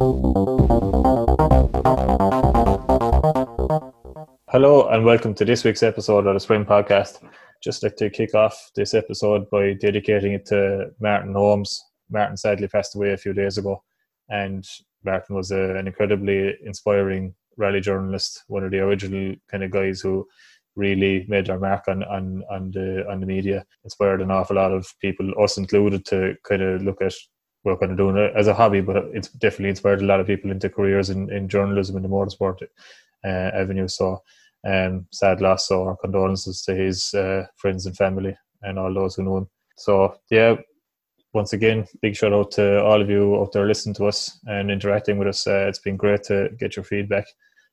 Hello and welcome to this week's episode of the Spring Podcast. Just like to kick off this episode by dedicating it to Martin Holmes. Martin sadly passed away a few days ago, and Martin was an incredibly inspiring rally journalist, one of the original kind of guys who really made their mark on the media, inspired an awful lot of people, us included, to kind of look at we're kind of doing it as a hobby, but it's definitely inspired a lot of people into careers in journalism and the motorsport avenue. So sad loss, so our condolences to his friends and family and all those who know him. So yeah, once again, big shout out to all of you out there listening to us and interacting with us. It's been great to get your feedback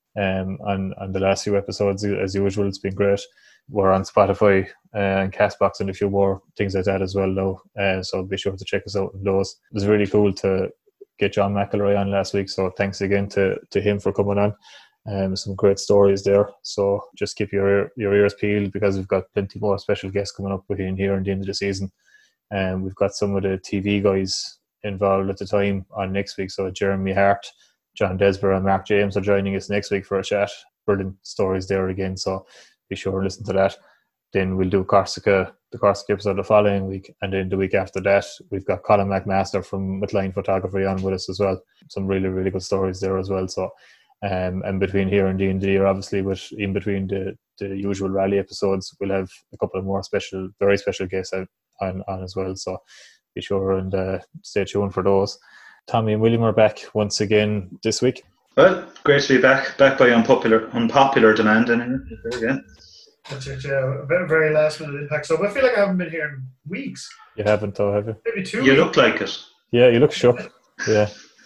on the last few episodes. As usual, it's been great. We're on Spotify and Castbox and a few more things like that as well now, so be sure to check us out on those. It was really cool to get John McElroy on last week, so thanks again to him for coming on. Some great stories there, so just keep your ears peeled, because we've got plenty more special guests coming up between here and the end of the season. We've got some of the TV guys involved at the time on next week, so Jeremy Hart, John Desborough and Mark James are joining us next week for a chat. Brilliant stories there again, so be sure to listen to that. Then we'll do the Corsica episode the following week, and then the week after that we've got Colin McMaster from McLean Photography on with us as well. Some really, really good stories there as well. So and between here and the end of the year, obviously, but in between the usual rally episodes, we'll have a couple of more very special guests on as well. So be sure and stay tuned for those. Tommy and William are back once again this week. Well, great to be back by unpopular demand anyway. There again. Yeah, very, very last minute impact. So I feel like I haven't been here in weeks. You haven't, though, have you? Maybe 2 You weeks. look like it. Yeah, you look shook. Yeah.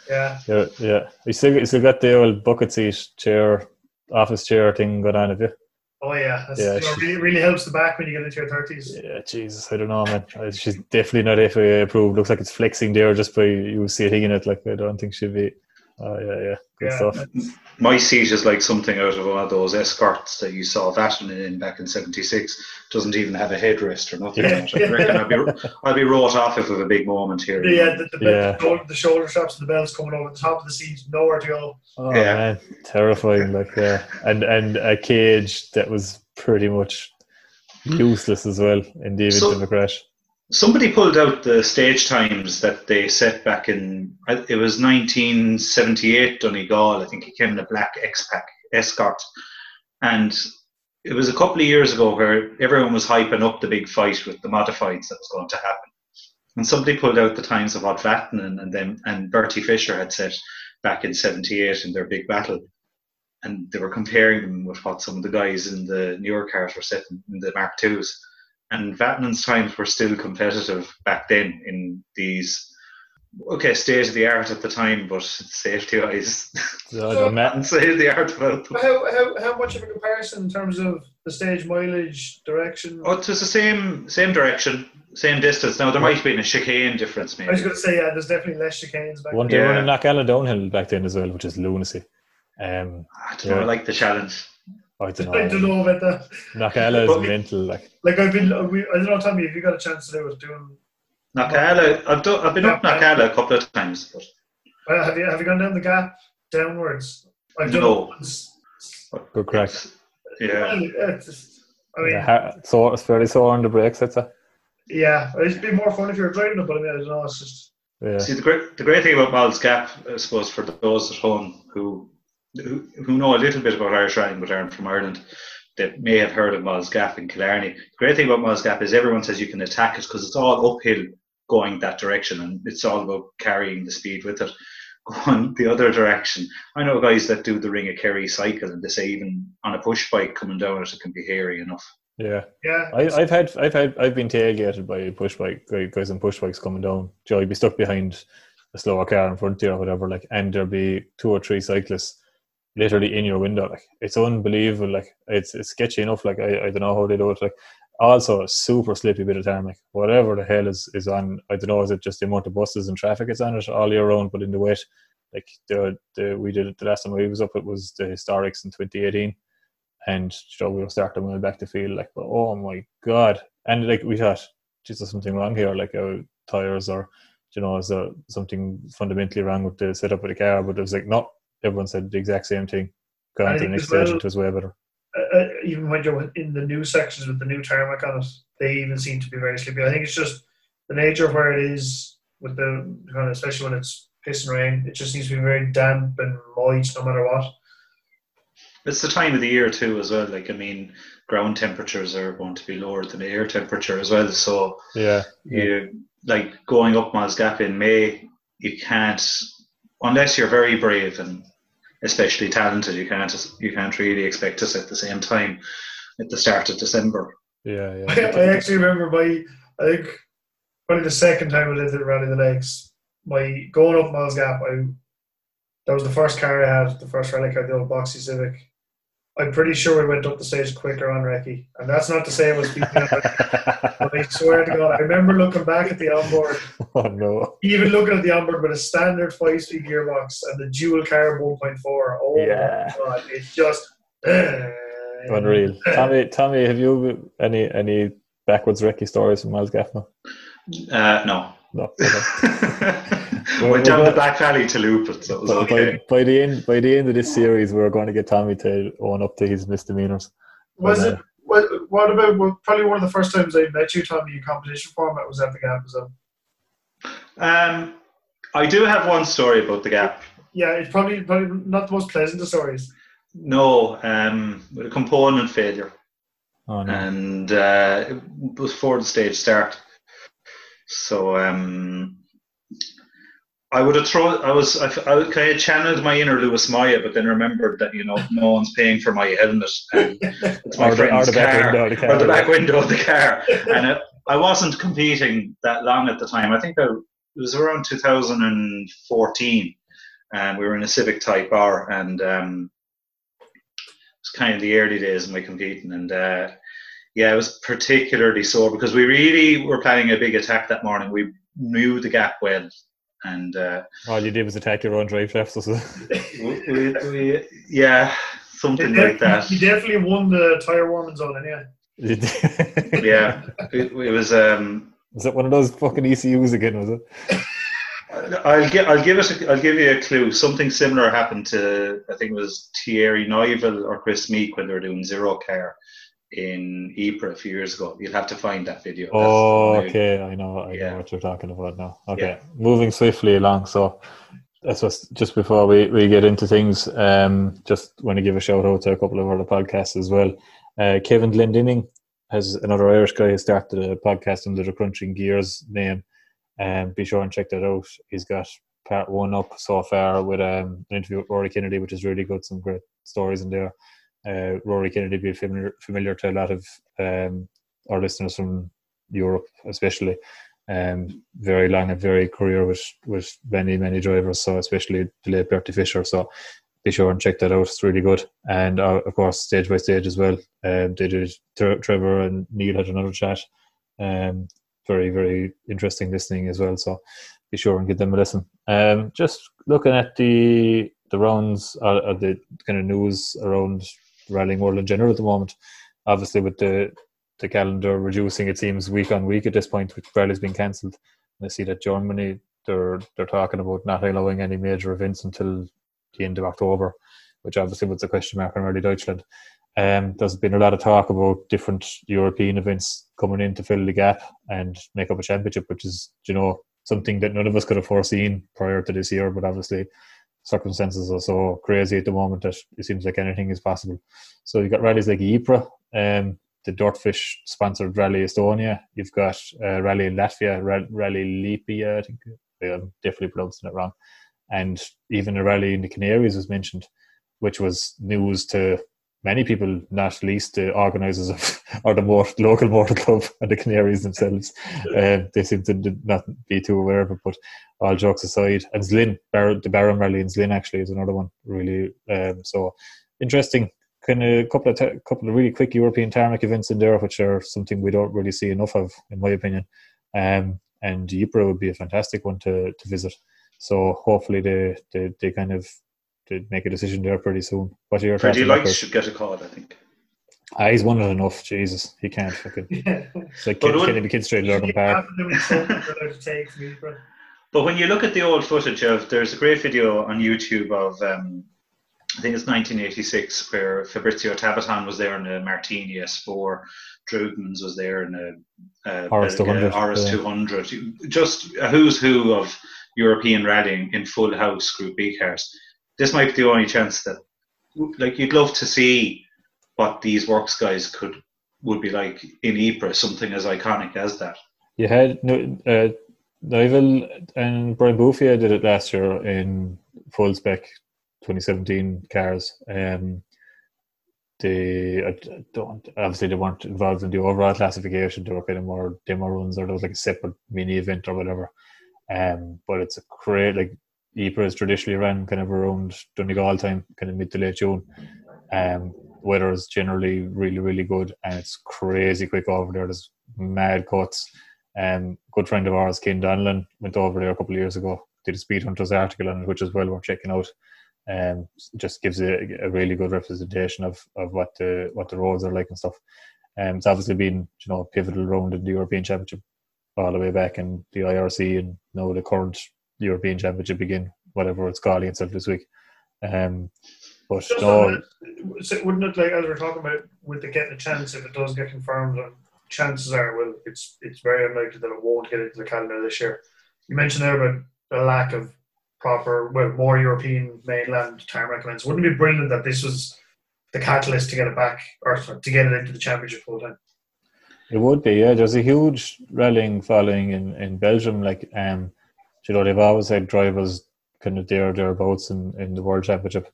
Yeah. You still got the old bucket seat chair, office chair thing going on, have you? Oh yeah, Yeah, really helps the back when you get into your 30s. Yeah, Jesus, I don't know, man. She's definitely not FAA approved. Looks like it's flexing there just by you sitting in it. Like, I don't think she'd be. Oh yeah, good stuff. My seat is like something out of one of those escorts that you saw Vatanen in back in '76. Doesn't even have a headrest or nothing. Yeah. I reckon I'll be wrote off if we have a big moment here. Yeah, the shoulder straps and the belts coming over the top of the seat, nowhere to go. Oh man, terrifying! Like, yeah, and a cage that was pretty much useless as well in the event of a crash. Somebody pulled out the stage times that they set back in, it was 1978 Donegal. I think he came in a black X-Pac Escort. And it was a couple of years ago where everyone was hyping up the big fight with the modifieds that was going to happen. And somebody pulled out the times of what Vatanen and Bertie Fisher had set back in 78 in their big battle. And they were comparing them with what some of the guys in the newer cars were setting in the Mark IIs. And Vatanen's times were still competitive back then in these, state of the art at the time, but safety wise, state of the art about them. How much of a comparison in terms of the stage mileage, direction? Oh, it was the same direction, same distance. Now there might have been a chicane difference, maybe. I was going to say, yeah, there's definitely less chicanes back One day running Knockalla downhill back then as well, which is lunacy. I don't know, I like the challenge. I don't know about that. Knockalla is mental. Like I don't know, Tommy, if you got a chance to do it, doing Knockalla. I've been up Knockalla a couple of times. But have you gone down the gap downwards? I've done no. Good crack. Yeah. So it's fairly sore on the brakes, I'd say. Yeah, it'd be more fun if you were driving it, but I mean, I don't know. It's just. Yeah. See, the great thing about Mal's Gap, I suppose, for those at home who know a little bit about Irish rallying but aren't from Ireland, that may have heard of Mal's Gap in Killarney. The great thing about Mal's Gap is everyone says you can attack it because it's all uphill going that direction, and it's all about carrying the speed with it. Going the other direction, I know guys that do the Ring of Kerry cycle, and they say even on a push bike coming down it can be hairy enough. Yeah. I've been tailgated by push bike guys on push bikes coming down. Joe, you'd be stuck behind a slower car in front of you or whatever, like, and there'll be 2 or 3 cyclists literally in your window. Like, it's unbelievable. Like, it's sketchy enough. Like, I don't know how they do it. Like, also a super slippy bit of tarmac. Whatever the hell is on, I don't know, is it just the amount of buses and traffic it's on it all year round, but in the wet, like we did it the last time we was up, it was the Historics in 2018, and we were starting well back to field, like, but oh my god, and like we thought, geez, there's something wrong here, like our tyres are is there something fundamentally wrong with the setup of the car? But it was like, no, everyone said the exact same thing. Go on to the next stage, it was way better. Even when you're in the new sections with the new tarmac on it, they even seem to be very slippy. I think it's just the nature of where it is with the kind of, especially when it's piss and rain, it just seems to be very damp and moist no matter what. It's the time of the year too, as well. Like, I mean, ground temperatures are going to be lower than the air temperature as well. So you like going up Miles Gap in May, you can't, unless you're very brave and especially talented, you can't really expect us at the same time at the start of December. Yeah. I actually remember I think probably the second time I did Rally the Lakes, my going up Miles Gap, that was the first car I had, the first rally car, the old Boxy Civic. I'm pretty sure we went up the stage quicker on recce. And that's not to say I was beating up, but I swear to God, I remember looking back at the onboard. Oh, no. Even looking at the onboard with a standard 5-speed gearbox and the dual carb 1.4. Oh, yeah. my God. It's just... unreal. Tommy, have you any backwards recce stories from Miles Gap now? No. Okay. Went down the back valley to loop it, so it was okay. By the end of this series, we're going to get Tommy to own up to his misdemeanors. What about probably one of the first times I met you, Tommy, in competition format was at the Gap as well? I do have one story about the Gap. Yeah, it's probably not the most pleasant of stories. No, with a component failure. Oh, no. And it was before the stage start. So I kind of channeled my inner Lewis Maya, but then remembered that no one's paying for my helmet. And it's my friend's car, or the back window of the car. And I wasn't competing that long at the time. I think it was around 2014, and we were in a Civic Type R, and it was kind of the early days of my competing, and it was particularly sore because we really were planning a big attack that morning. We knew the Gap well. And all you did was attack your own drive shafts, was it? Something like that. You definitely won the tire warming zone, anyway. Yeah, it was. Was it one of those fucking ECUs again? Was it? I'll give you a clue. Something similar happened to, I think it was Thierry Neuville or Chris Meek when they were doing Zero Car in Ypres a few years ago. You'll have to find that video. Oh, okay. I know what you're talking about now. Okay, moving swiftly along. So that's just before we get into things, just want to give a shout out to a couple of other podcasts as well. Kevin Glendinning has another Irish guy who started a podcast under the Crunching Gears name. Be sure and check that out. He's got part 1 up so far with an interview with Rory Kennedy, which is really good. Some great stories in there. Rory Kennedy be familiar to a lot of our listeners from Europe, especially. Very long and varied career with many drivers, so especially the late Bertie Fisher. So be sure and check that out. It's really good. And of course, Stage by Stage as well. They did Trevor and Neil had another chat. Very, very interesting listening as well. So be sure and give them a listen. Just looking at the rounds or the kind of news around the rallying world in general at the moment. Obviously, with the calendar reducing, it seems week on week at this point, with rallies being cancelled. I see that Germany, they're talking about not allowing any major events until the end of October, which obviously was a question mark on Rally Deutschland. There's been a lot of talk about different European events coming in to fill the gap and make up a championship, which is, something that none of us could have foreseen prior to this year, but obviously circumstances are so crazy at the moment that it seems like anything is possible. So you've got rallies like Ypres, the Dirtfish sponsored Rally Estonia. You've got Rally in Latvia, Rally Lipia, I think I'm definitely pronouncing it wrong. And even a rally in the Canaries was mentioned, which was news to many people, not least the organisers of, or the local motor club and the Canaries themselves. They seem to not be too aware of it, but all jokes aside. And Zlin, the Barron Rally in Zlin actually is another one, really. So interesting. Kind of couple of really quick European tarmac events in there, which are something we don't really see enough of, in my opinion. And Ypres would be a fantastic one to visit. So hopefully they kind of make a decision there pretty soon. What are your thoughts? Freddie Lights should get a call, I think. He's won it enough. Jesus, he can't fucking. It's like Kenny the Kid straight Lurgan Park. But when you look at the old footage there's a great video on YouTube of, I think it's 1986, where Fabrizio Tabaton was there in a Martini S4, Drudens was there in a RS 200. RS 200. Just a who's who of European rallying in full house Group B cars. This might be the only chance that, like, you'd love to see what these works guys would be like in Ypres, something as iconic as that. You had Nivel and Brian Bouffier did it last year in full spec 2017 cars. They weren't involved in the overall classification. They were kind of more demo runs, or there was like a separate mini event or whatever. But it's a great, like, Ypres traditionally ran kind of around Donegal time, kind of mid to late June. Weather is generally really, really good, and it's crazy quick over there. There's mad cuts. Good friend of ours, Ken Donlan, went over there a couple of years ago, did a Speed Hunters article on it, which is well worth checking out. Just gives a really good representation of what the roads are like and stuff. It's obviously been, pivotal round in the European Championship all the way back in the IRC, and now the current European Championship begin, whatever it's calling itself this week. But no, wouldn't it, like, as we're talking about with the getting a chance, if it does get confirmed, chances are, well, it's very unlikely that it won't get into the calendar this year. You mentioned there about the lack of more European mainland tarmac events. Wouldn't it be brilliant that this was the catalyst to get it back, or to get it into the championship full time? It would be, yeah. There's a huge rallying following in Belgium. Like, they've always had drivers kind of thereabouts in the World Championship.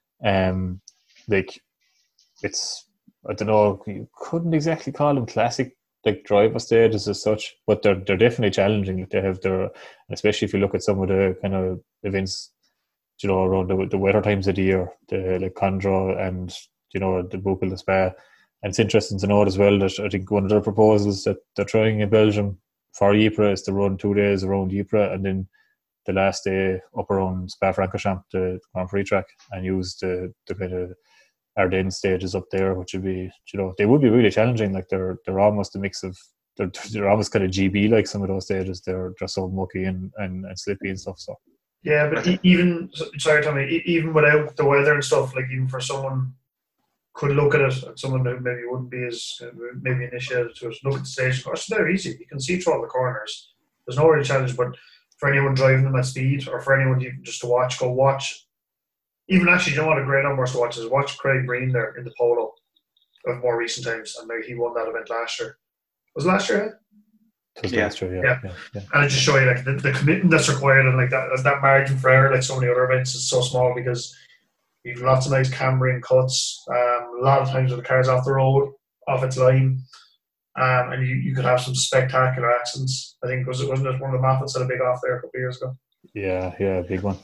Like, it's, I don't know, you couldn't exactly call them classic, like, driver stages as such, but they're definitely challenging. They have especially if you look at some of the kind of events, around the weather times of the year, like Condra and, the Buchel, the Spa. And it's interesting to note as well that I think one of their proposals that they're trying in Belgium for Ypres is to run 2 days around Ypres, and then the last day up around Spa-Francorchamps, the Grand Prix track, and use the kind of Ardennes stages up there, which would be, they would be really challenging. Like, they're almost a mix of, they're almost kind of GB, like, some of those stages. They're so mucky and slippy and stuff. So yeah, but even without the weather and stuff, like, even for someone could look at it, and someone who maybe wouldn't be as maybe initiated to it, look at the stage. Gosh, they're easy. You can see through all the corners. There's no real challenge, but for anyone driving them at speed, or for anyone even just to watch, go watch. Even actually, what a great number to watch is watch Craig Breen there in the polo of more recent times, and he won that event last year. Was it last year? It was last year, yeah. And it just shows you, like, the commitment that's required, and like that margin for error, like so many other events, is so small because you've lots of nice Cambrian cuts. A lot of times when the car's off the road, off its line, and you could have some spectacular accidents. I think wasn't it one of the Moffats had a big off there a couple of years ago? Yeah, big one.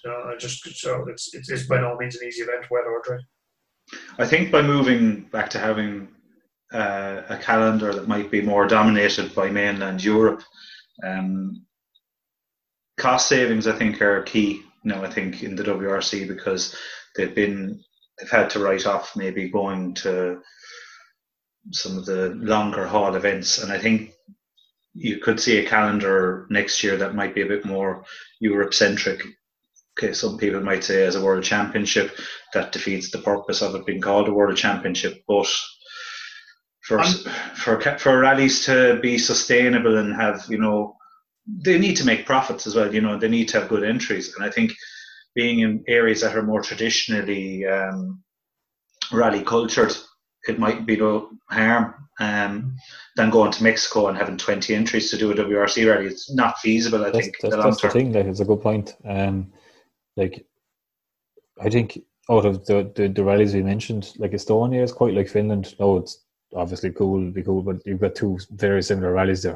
It's by no means an easy event, weather or dry. I think by moving back to having a calendar that might be more dominated by mainland Europe, cost savings, I think, are key now, I think, in the WRC, because they've had to write off maybe going to some of the longer haul events, and I think you could see a calendar next year that might be a bit more Europe centric. Okay, some people might say as a World Championship, that defeats the purpose of it being called a World Championship, but for rallies to be sustainable and have, they need to make profits as well. They need to have good entries, and I think being in areas that are more traditionally rally cultured, it might be no harm than going to Mexico and having 20 entries to do a WRC rally. It's not feasible, I think. That's the thing. Like, it's a good point. Like, I think out of the rallies we mentioned, like, Estonia is quite like Finland. No, it's obviously cool, but you've got two very similar rallies there.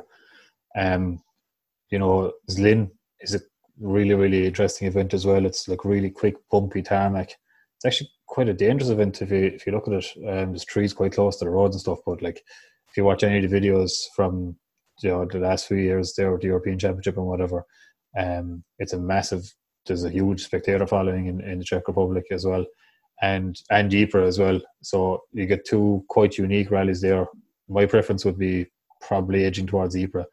Zlin is a really, really interesting event as well. It's like really quick, bumpy tarmac. It's actually quite a dangerous event if you look at it. There's trees quite close to the roads and stuff, but like, if you watch any of the videos from the last few years there with the European Championship and whatever, it's a massive. There's a huge spectator following in the Czech Republic as well, and Ypres as well. So you get 2 quite unique rallies there. My preference would be probably edging towards Ypres,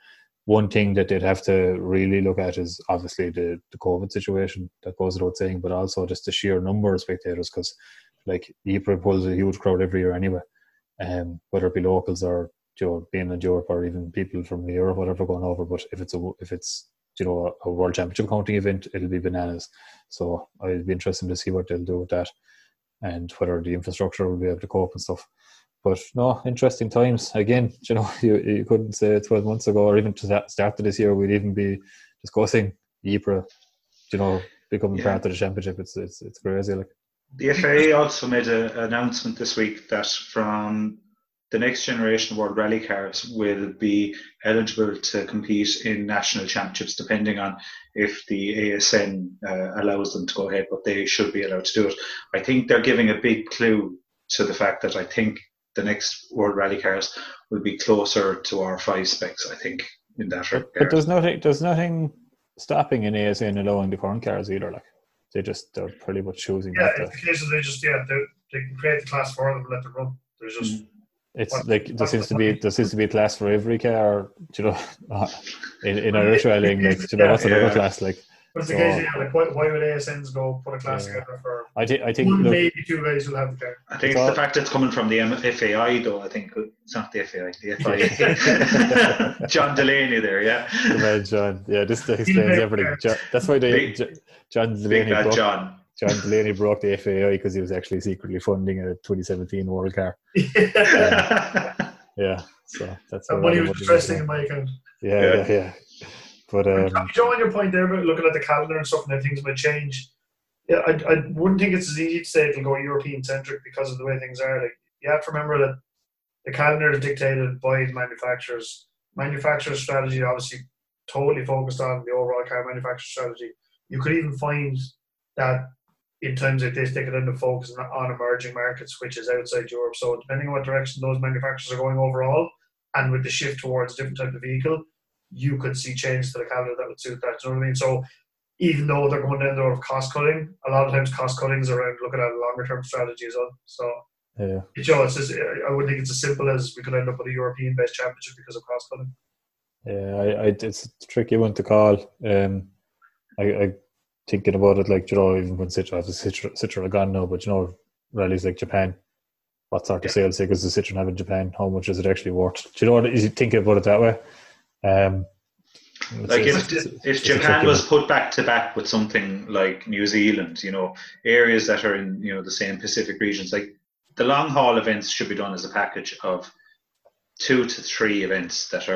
one thing that they'd have to really look at is obviously the COVID situation, that goes without saying, but also just the sheer number of spectators, because like Ypres pulls a huge crowd every year anyway, whether it be locals or being in Europe or even people from Europe, whatever, going over. But if it's a World Championship counting event, it'll be bananas. So I'd be interested to see what they'll do with that and whether the infrastructure will be able to cope and stuff. But no, interesting times. Again, you couldn't say 12 months ago or even to the start of this year we'd even be discussing Ypres, becoming part of the championship. It's crazy. Like, the FAA also made an announcement this week that from the next generation of World Rally cars will be eligible to compete in national championships, depending on if the ASN allows them to go ahead, but they should be allowed to do it. I think they're giving a big clue to the fact that I think the next World Rally cars will be closer to R5 specs, I think, in that regard. But there's nothing stopping in ASN allowing the current cars either. Like, they're pretty much choosing. Yeah, it's the case of they can create the class for them and let them run. There's just there seems to be a class for every car, in Irish rallying. Like, what's another class like? But it's the case, like why would ASNs go put a class together for? I think one, maybe two guys will have the car. I think it's the fact it's coming from the FAI, though. I think it's not the FAI, the FIA. John Delaney there, yeah. The man John, yeah. This explains everything. That's why John Delaney broke the FAI because he was actually secretly funding a 2017 World Car. Yeah, so that's that money was interesting in my account. Yeah. But on your point there about looking at the calendar and stuff and how things might change, yeah, I wouldn't think it's as easy to say it'll go European centric because of the way things are. Like, you have to remember that the calendar is dictated by the manufacturers. Manufacturer strategy obviously totally focused on the overall car manufacturer strategy. You could even find that in times like this, they could end up focusing on emerging markets, which is outside Europe. So depending on what direction those manufacturers are going overall, and with the shift towards a different type of vehicle, you could see changes to the calendar that would suit that. Do you know what I mean? So even though they're going down the road of cost cutting, a lot of times cost cutting is around looking at a longer term strategy as well. So yeah, I wouldn't think it's as simple as we could end up with a European based championship because of cost cutting. Yeah, it's a tricky one to call. I thinking about it, like, even when Citroën are gone now, but rallies like Japan, what sort of sales figures does Citroën have in Japan? How much is it actually worth? Do you know what? Is you thinking about it that way? If Japan was put back to back with something like New Zealand, areas that are in the same Pacific regions, like the long haul events should be done as a package of 2 to 3 events that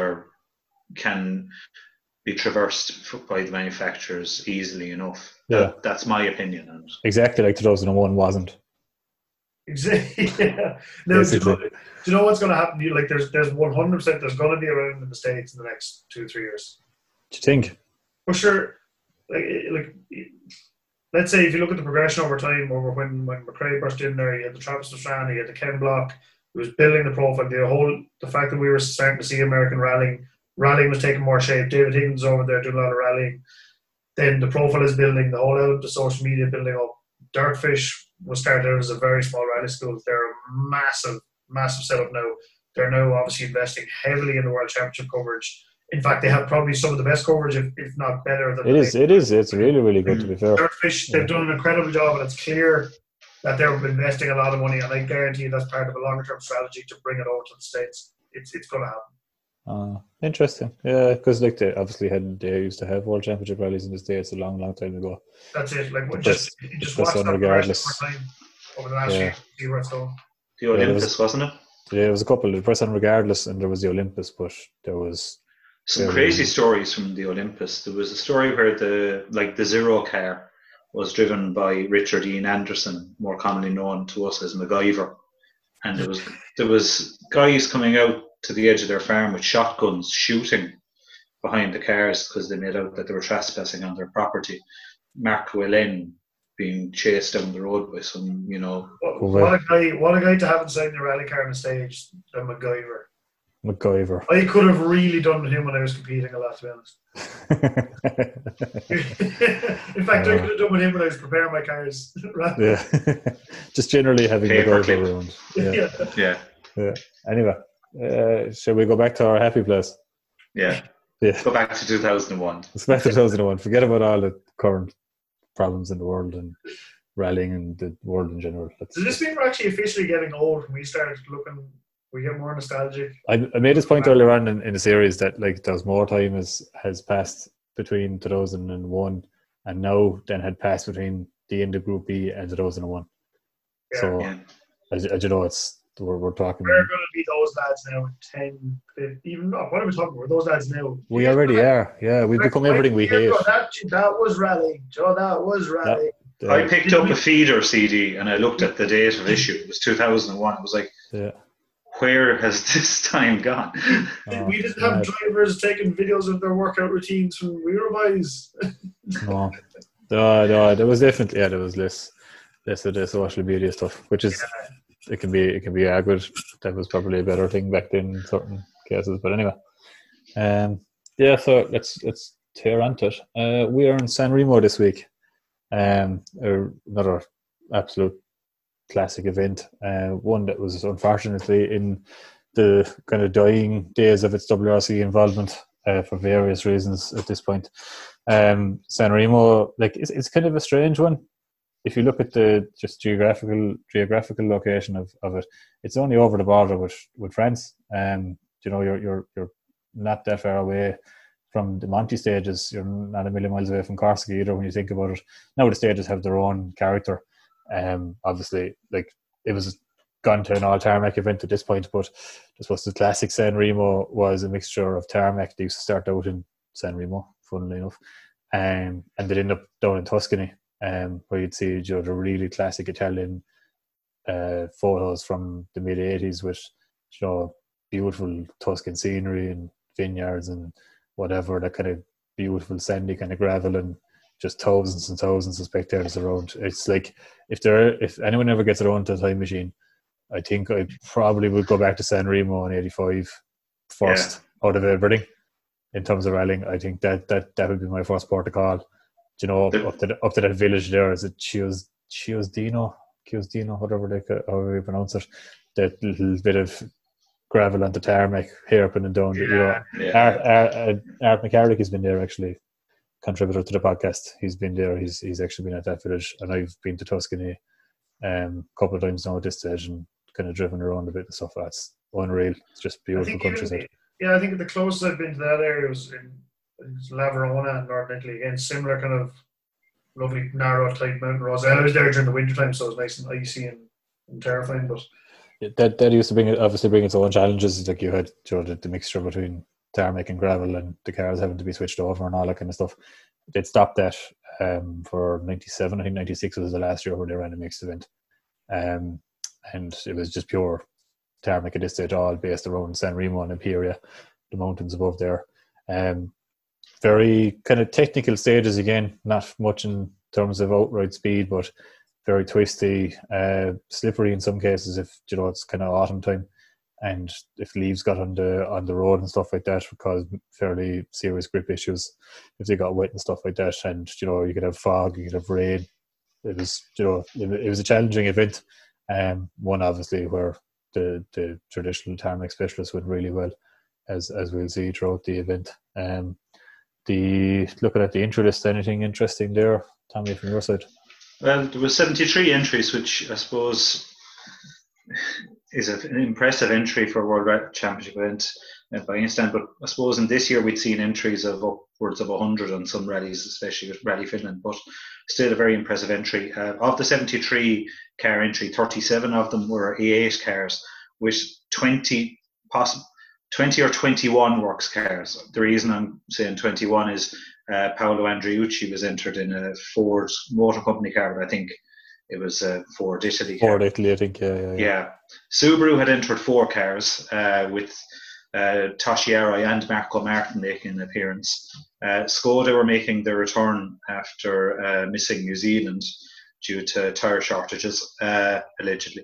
can be traversed by the manufacturers easily enough. Yeah, that's my opinion on it. Exactly like 2001 wasn't. Exactly. Yeah. Now, do you know what's going to happen? Like, there's 100% there's going to be around in the States in the next 2-3 years. Do you think? For sure. Like, let's say if you look at the progression over time, over when McRae burst in there, you had the Travis Pastrana, you had the Ken Block, who was building the profile. The fact that we were starting to see American rallying was taking more shape. David Higgins over there doing a lot of rallying. Then the profile is building, the whole element of social media building up. Dirtfish was started out as a very small rally school. They're a massive setup now. They're now obviously investing heavily in the World Championship coverage. In fact, they have probably some of the best coverage, if not better than it is. It's really, really good, to be fair. Dirtfish, they've done an incredible job, and it's clear that they're investing a lot of money, and I guarantee that's part of a longer term strategy to bring it over to the States. It's going to happen. Interesting. Yeah, because they used to have World Championship rallies in the States a long time ago. That's it. Like, just watch that regardless over the last year, see where it's going. The Olympus, wasn't it? Yeah, there was a couple. The press on regardless, and there was the Olympus, but there was some crazy stories from the Olympus. There was a story where the Zero car was driven by Richard Ian Anderson, more commonly known to us as MacGyver, and there was guys coming out to the edge of their farm with shotguns shooting behind the cars because they made out that they were trespassing on their property. Mark Wellen being chased down the road by some, What a guy to have inside the rally car on the stage than MacGyver. I could have really done with him when I was competing a lot, to be honest. In fact, I could have done with him when I was preparing my cars. Yeah. Just generally having MacGyver around. Yeah. Anyway, shall we go back to our happy place? Yeah. Yeah. Go back to 2001. It's back to 2001. Forget about all the current problems in the world and rallying and the world in general. Does this mean we're actually officially getting old when we start looking? We get more nostalgic. I made this point earlier on in the series that like there's more time has passed between 2001 and now than had passed between the end of Group B and 2001. Yeah. So, Yeah. as you know, we're talking. We're going to be those lads now in 10, 15, even not. What are we talking about? Those lads now. We already are. Yeah, we've become everything we hate. That was rallying, Joe. That was rallying. I picked up a feeder CD and I looked at the date of issue. It was 2001. I was like, where has this time gone? We didn't have drivers taking videos of their workout routines when we were boys. No, there was definitely there was less of the social media stuff, which is it can be argued that was probably a better thing back then in certain cases. But anyway, so let's tear on to it. We are in San Remo this week. Another absolute classic event, one that was unfortunately in the kind of dying days of its WRC involvement for various reasons at this point. San Remo, like it's kind of a strange one. If you look at the just geographical location of it, it's only over the border with France. You're not that far away from the Monty stages. You're not a million miles away from Corsica either when you think about it. Now the stages have their own character. Obviously, like it was gone to an all tarmac event at this point, but I suppose the classic San Remo was a mixture of tarmac. They used to start out in San Remo, funnily enough, and they'd end up down in Tuscany, where you'd see the really classic Italian photos from the mid '80s with beautiful Tuscan scenery and vineyards and whatever, that kind of beautiful sandy kind of gravel and just thousands and thousands of spectators around. It's like if anyone ever gets around to a time machine, I think I probably would go back to San Remo in '85 first out of everything in terms of rallying. I think that would be my first port of call. Up to that village there, is it Chiusdino, whatever however you pronounce it, that little bit of gravel on the tarmac, hairpin and down. Art McCarrick has been there, actually, contributor to the podcast. He's been there. He's actually been at that village, and I've been to Tuscany a couple of times now at this stage and kind of driven around a bit and stuff. That's unreal. It's just beautiful countryside. I think the closest I've been to that area was in Laverona in Northern Italy. Again, similar kind of lovely narrow type mountain roads. I was there during the winter time, so it was nice and icy and terrifying. But that used to bring its own challenges. Like you had the mixture between tarmac and gravel and the cars having to be switched over and all that kind of stuff. They'd stopped that for 97. I think 96 was the last year where they ran a mixed event. And it was just pure tarmac at this stage, all based around San Remo and Imperia, the mountains above there. Very kind of technical stages again, not much in terms of outright speed, but very twisty, slippery in some cases if it's kind of autumn time, and if leaves got on the road and stuff like that would cause fairly serious grip issues if they got wet and stuff like that. And you could have fog, you could have rain. It was it was a challenging event, one obviously where the traditional tarmac specialists went really well, as we'll see throughout the event. Looking at the entry list, anything interesting there, Tommy, from your side? Well, there was 73 entries, which I suppose is an impressive entry for a World Championship event by any stand. But I suppose in this year we'd seen entries of upwards of 100 on some rallies, especially with Rally Finland. But still a very impressive entry. Of the 73 car entry, 37 of them were A8 cars, with 20 or 21 works cars. The reason I'm saying 21 is Paolo Andriucci was entered in a Ford Motor Company car, but I think it was a Ford Italy car. Ford Italy, I think, yeah. Subaru had entered 4 cars with Toshi Arai and Marco Martin making an appearance. Skoda were making their return after missing New Zealand due to tyre shortages, allegedly.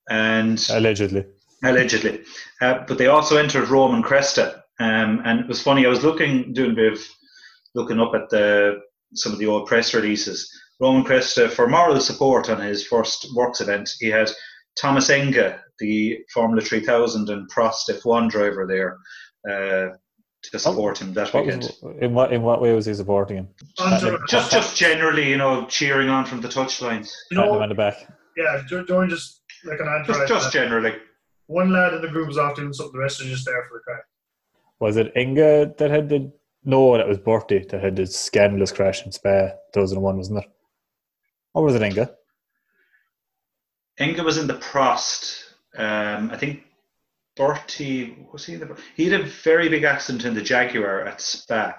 But they also entered Roman Cresta, and it was funny. I was doing a bit of looking up at some of the old press releases. Roman Cresta, for moral support on his first works event, he had Thomas Enga, the Formula 3000 and Prost F1 driver there, to support him that weekend. In what way was he supporting him? Just generally, cheering on from the touchlines. Patting him on the back. Yeah, Jordan just like an entourage. Just generally. One lad in the group was off doing something, the rest are just there for the crack. Was it Inga that had the... No, that was Bertie that had the scandalous crash in Spa 2001, wasn't it? Or was it Inga? Inga was in the Prost. I think Bertie... Was he in the... He had a very big accident in the Jaguar at Spa.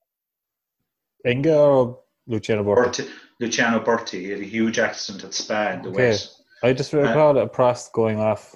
Inga or Luciano Berti? Luciano Berti. He had a huge accident at Spa in the wet. I just recall a Prost going off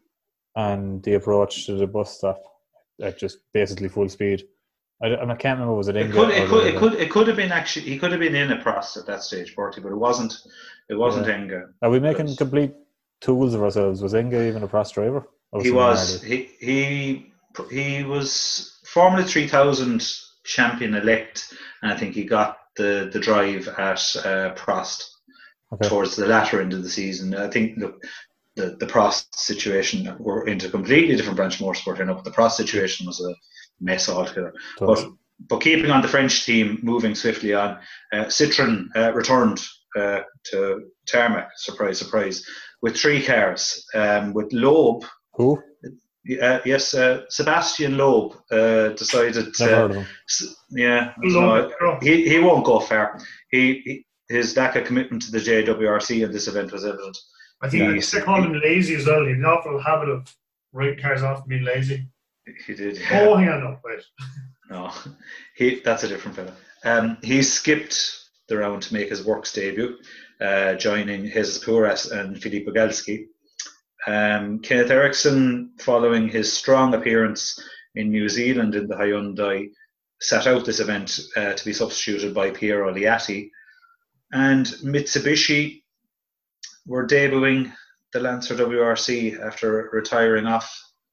on the approach to the bus stop at just basically full speed. I can't remember, was it Inga? It could have been actually. He could have been in a Prost at that stage, Bertie, but it wasn't. It wasn't Inga. Are we making complete tools of ourselves? Was Inga even a Prost driver? He was. He was Formula 3000 champion elect, and I think he got the drive at Prost towards the latter end of the season. I think the Prost situation, we're into a completely different branch of motorsport now, but the Prost situation was a mess altogether. But keeping on the French team, moving swiftly on, Citroën returned to tarmac, surprise, surprise, with 3 cars, with Loeb. Who? Yes, Sebastian Loeb decided. Never heard of him. Yeah, he won't go far. His lack of commitment to the JWRC in this event was evident. I think they call him lazy as well. He had an awful habit of writing cars off and being lazy. He did. Oh, hang on, no, wait. No, that's a different fella. He skipped the round to make his works debut, joining Jesus Puras and Filippo Galski. Kenneth Eriksson, following his strong appearance in New Zealand in the Hyundai, sat out this event to be substituted by Piero Liatti. And Mitsubishi were debuting the Lancer WRC after retiring off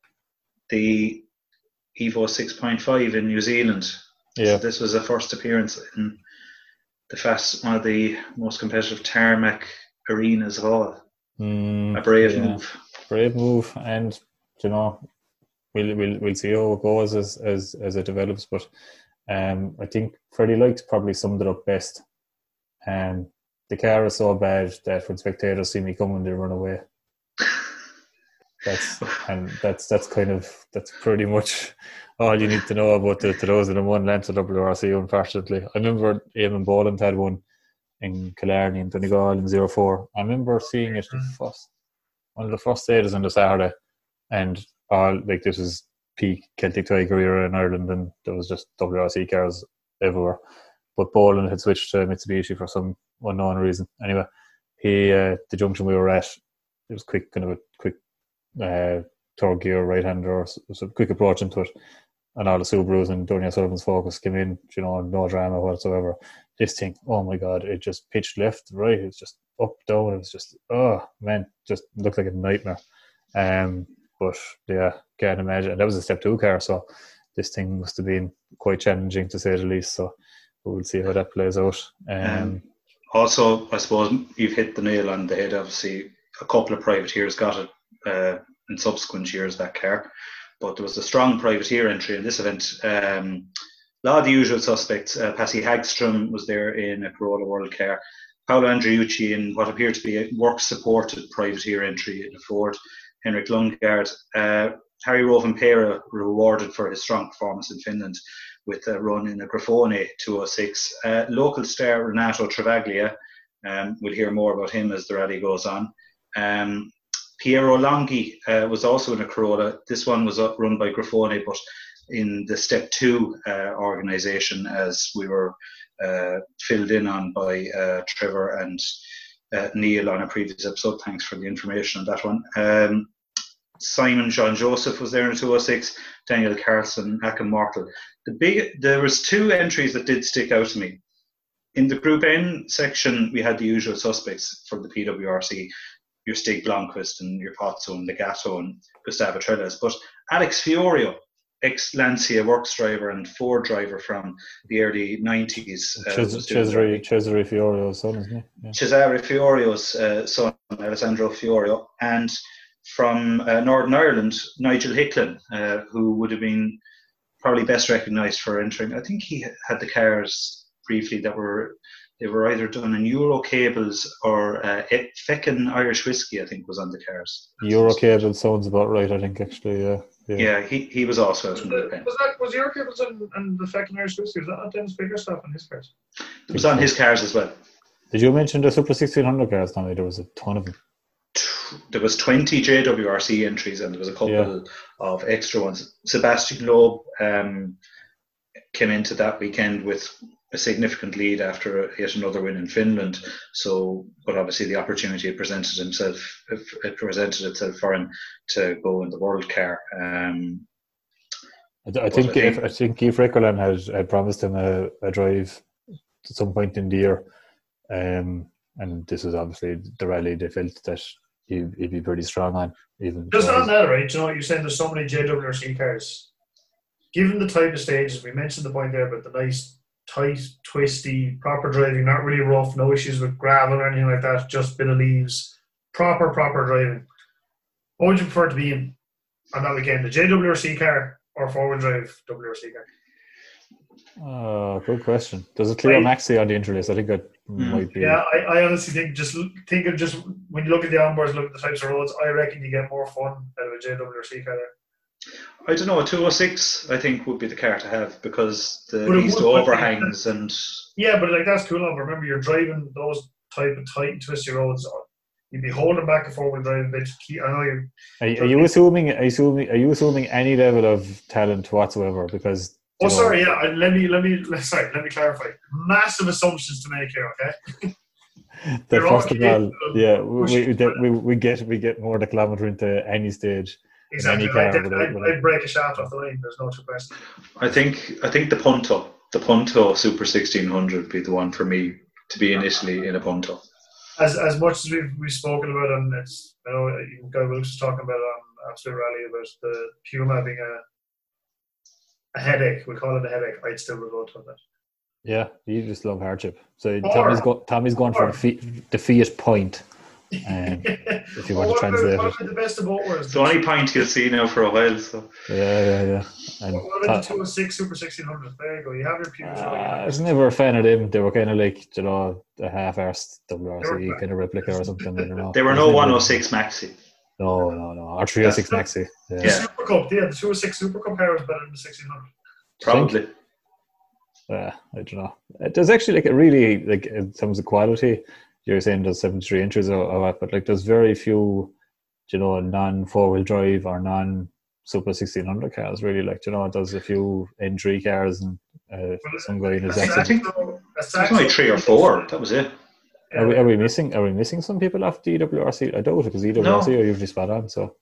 the Evo 6.5 in New Zealand. Yeah. So this was a first appearance in one of the most competitive tarmac arenas of all. A brave move. Brave move, and we'll see how it goes as it develops. But I think Freddie Likes probably summed it up best. The car is so bad that when spectators see me coming, they run away. That's pretty much all you need to know about the 2001 Lancer WRC, unfortunately. I remember Eamon Boland had one in Killarney in Donegal in 04. I remember seeing it one of the first stages on the Saturday, and this was peak Celtic Tiger era in Ireland, and there was just WRC cars everywhere. But Boland had switched to Mitsubishi for some unknown reason. Anyway, the junction we were at, it was quick third gear right-hander, so quick approach into it, and all the Subarus and Donny O'Sullivan's Focus came in, no drama whatsoever. This thing, oh my God, it just pitched left, right, it's just up, down, it was just, oh man, just looked like a nightmare. But yeah, can't imagine. And that was a Step 2 car, so this thing must have been quite challenging to say the least, so we'll see how that plays out. Also, I suppose you've hit the nail on the head. Obviously, a couple of privateers got it in subsequent years, that car. But there was a strong privateer entry in this event. A lot of the usual suspects. Pasi Hagström was there in a Corolla World Car. Paolo Andriucci in what appeared to be a work-supported privateer entry in a Ford. Henrik Lundgaard. Harry Rovanperä rewarded for his strong performance in Finland with a run in a Grifone 206. Local star Renato Travaglia, we'll hear more about him as the rally goes on. Piero Longhi was also in a Corolla. This one was run by Grifone, but in the Step 2 organisation, as we were filled in on by Trevor and Neil on a previous episode. Thanks for the information on that one. Simon John Joseph was there in a 206. Daniel Carlson, Hakan Mortel. There was 2 entries that did stick out to me. In the Group N section, we had the usual suspects for the PWRC, your Stig Blomqvist and your Pozzo and Legato and Gustavo Trellas. But Alex Fiorio, ex-Lancia Works driver and Ford driver from the early 90s. Cesare Fiorio's son, isn't he? Yeah. Cesare Fiorio's son, Alessandro Fiorio. And from Northern Ireland, Nigel Hicklin, who would have been probably best recognised for entering. I think he had the cars briefly that they were either done in Euro cables or Feckin Irish whiskey. I think was on the cars. Euro cable sounds about right. I think actually, yeah. Yeah, he was also out in the pen. Was Euro cables and the Feckin Irish whiskey? Was that not Dennis Biggerstaff on his cars? It was on his cars as well. Did you mention the Super 1600 cars, Tommy? There was a ton of them. There was 20 JWRC entries and there was a couple of extra ones. Sebastian Loeb came into that weekend with a significant lead after yet another win in Finland. So, but obviously the opportunity presented itself for him to go in the World Car. I think Keith Rickerland had promised him a drive at some point in the year, and this is obviously the rally they felt that he'd be pretty strong on. Even just on that, right? You know, you're saying there's so many JWRC cars. Given the type of stages, we mentioned the point there about the nice, tight, twisty, proper driving, not really rough, no issues with gravel or anything like that, just bit of leaves, proper driving. What would you prefer to be in on that weekend, the JWRC car or four-wheel drive WRC car? Good question. There's a clear maxi on the interlace. I think that might be. Yeah, I honestly think think of just when you look at the onboards, look at the types of roads, I reckon you get more fun out of a JWRC car there. I don't know, a 206 I think would be the car to have because these overhangs and... Yeah, but like that's cool. Remember, you're driving those type of tight and twisty roads. You'd be holding back a four-wheel drive a bit. I know you. Are you assuming any level of talent whatsoever? Because sorry, yeah. Let me clarify. Massive assumptions to make here, okay? First of all, yeah, we get more the kilometre into any stage. Exactly. I'd break a shaft off the line. There's no two question. I think the Punto Super 1600 would be the one for me to be initially in a Punto. As much as we've spoken about, and it's even Guy Wilkes was talking about it on Absolute Rally about the Puma being a headache. We call it a headache. I'd still revolt on that. Yeah, you just love hardship. So Tommy's going for the Fiat Point. If you want to translate it. The best of both worlds. The only point you'll see now for a while. So. Yeah. And what about the 206 Super 1600? There you go. You have your Pumas. I was never a fan of them. They were kind of like, a half-arsed WRC kind of replica or something. I don't know. They were no 106 Maxi. No. Or 306 Maxi. Yeah. The Super Cup, the 206 Super Cup car was better than the 1600. Probably. I don't know. There's actually like a really, like in terms of quality, you're saying there's 73 inches or what, but like there's very few, non four-wheel drive or non Super 1600 cars really. Like, there's a few N3 cars and some guy in his I think there's only 3 or 4. That was it. Are we missing some people off the EWRC? I doubt it because EWRC are usually spot on. So.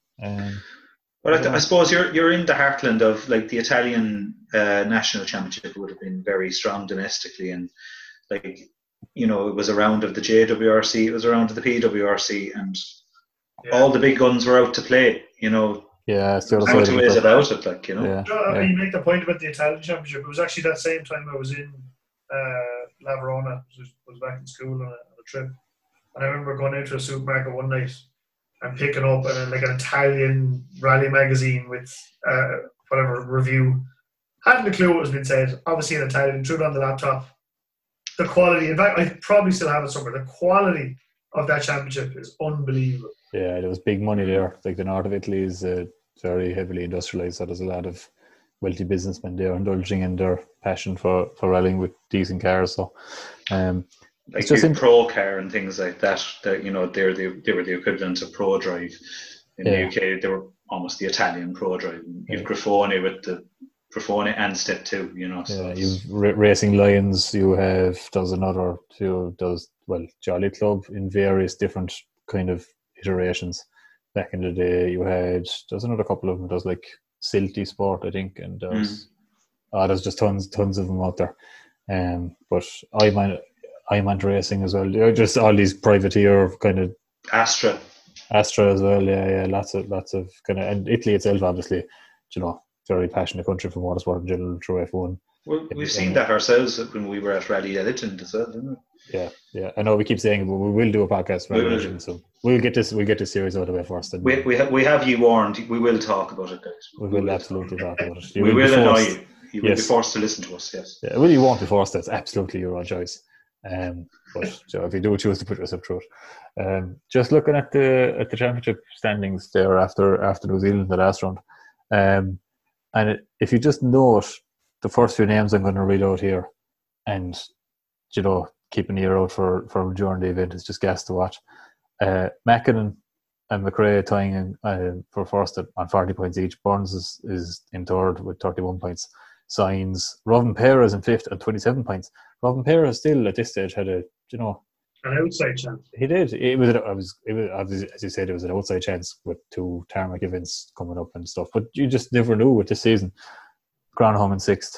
Well, I suppose you're in the heartland of like the Italian national championship would have been very strong domestically, and like it was a round of the JWRC, it was a round of the PWRC, and all the big guns were out to play. Yeah, it's the other how side two ways about it, like You make the point about the Italian championship. It was actually that same time I was in La Verona. Was back in school on a trip, and I remember going into a supermarket one night and picking up an Italian rally magazine with whatever review. Hadn't a clue what was being said. Obviously in Italian, threw it on the laptop. The quality, in fact, I probably still have it somewhere. The quality of that championship is unbelievable. Yeah, there was big money there. Like the north of Italy is very heavily industrialised, so there's a lot of wealthy businessmen there indulging in their passion for rallying with decent cars. So, like the Pro Car and things like that. They were the equivalent of Pro Drive in the UK. They were almost the Italian Pro Drive. You've Grifone with the Grifone and Step 2. So you've Racing Lions. There's another two. Jolly Club in various different kind of iterations. Back in the day, there's another couple of them. There's like Silty Sport, I think, and there's just tons of them out there. But I'm on racing as well. Just all these privateer kind of Astra as well. Yeah. Lots of kind of, and Italy itself, obviously, very passionate country for motorsport in general through F1. Well, we've seen that ourselves when we were at Rally Legend as well, didn't we? Yeah. I know we keep saying it, but we will do a podcast for Rally Legend, so we'll get this series out of the way first. And we have you warned. We will talk about it, guys. We will absolutely talk about it. We will annoy you. will be forced to listen to us. Yes. Yeah, well, you won't be forced. That's absolutely your own choice. But so if you do choose to put yourself through it, just looking at the championship standings there after New Zealand the last round, and if you just note the first few names I'm going to read out here, and keep an ear out for during the event, it's just gas to watch. Mackinnon and McRae tying for first on 40 points each. Burns is in third with 31 points. Signs Robin Perez in fifth at 27 points. Robin Perez still at this stage had an outside chance. He did. It was as you said, it was an outside chance with 2 tarmac events coming up and stuff. But you just never knew with this season. Granholm in sixth.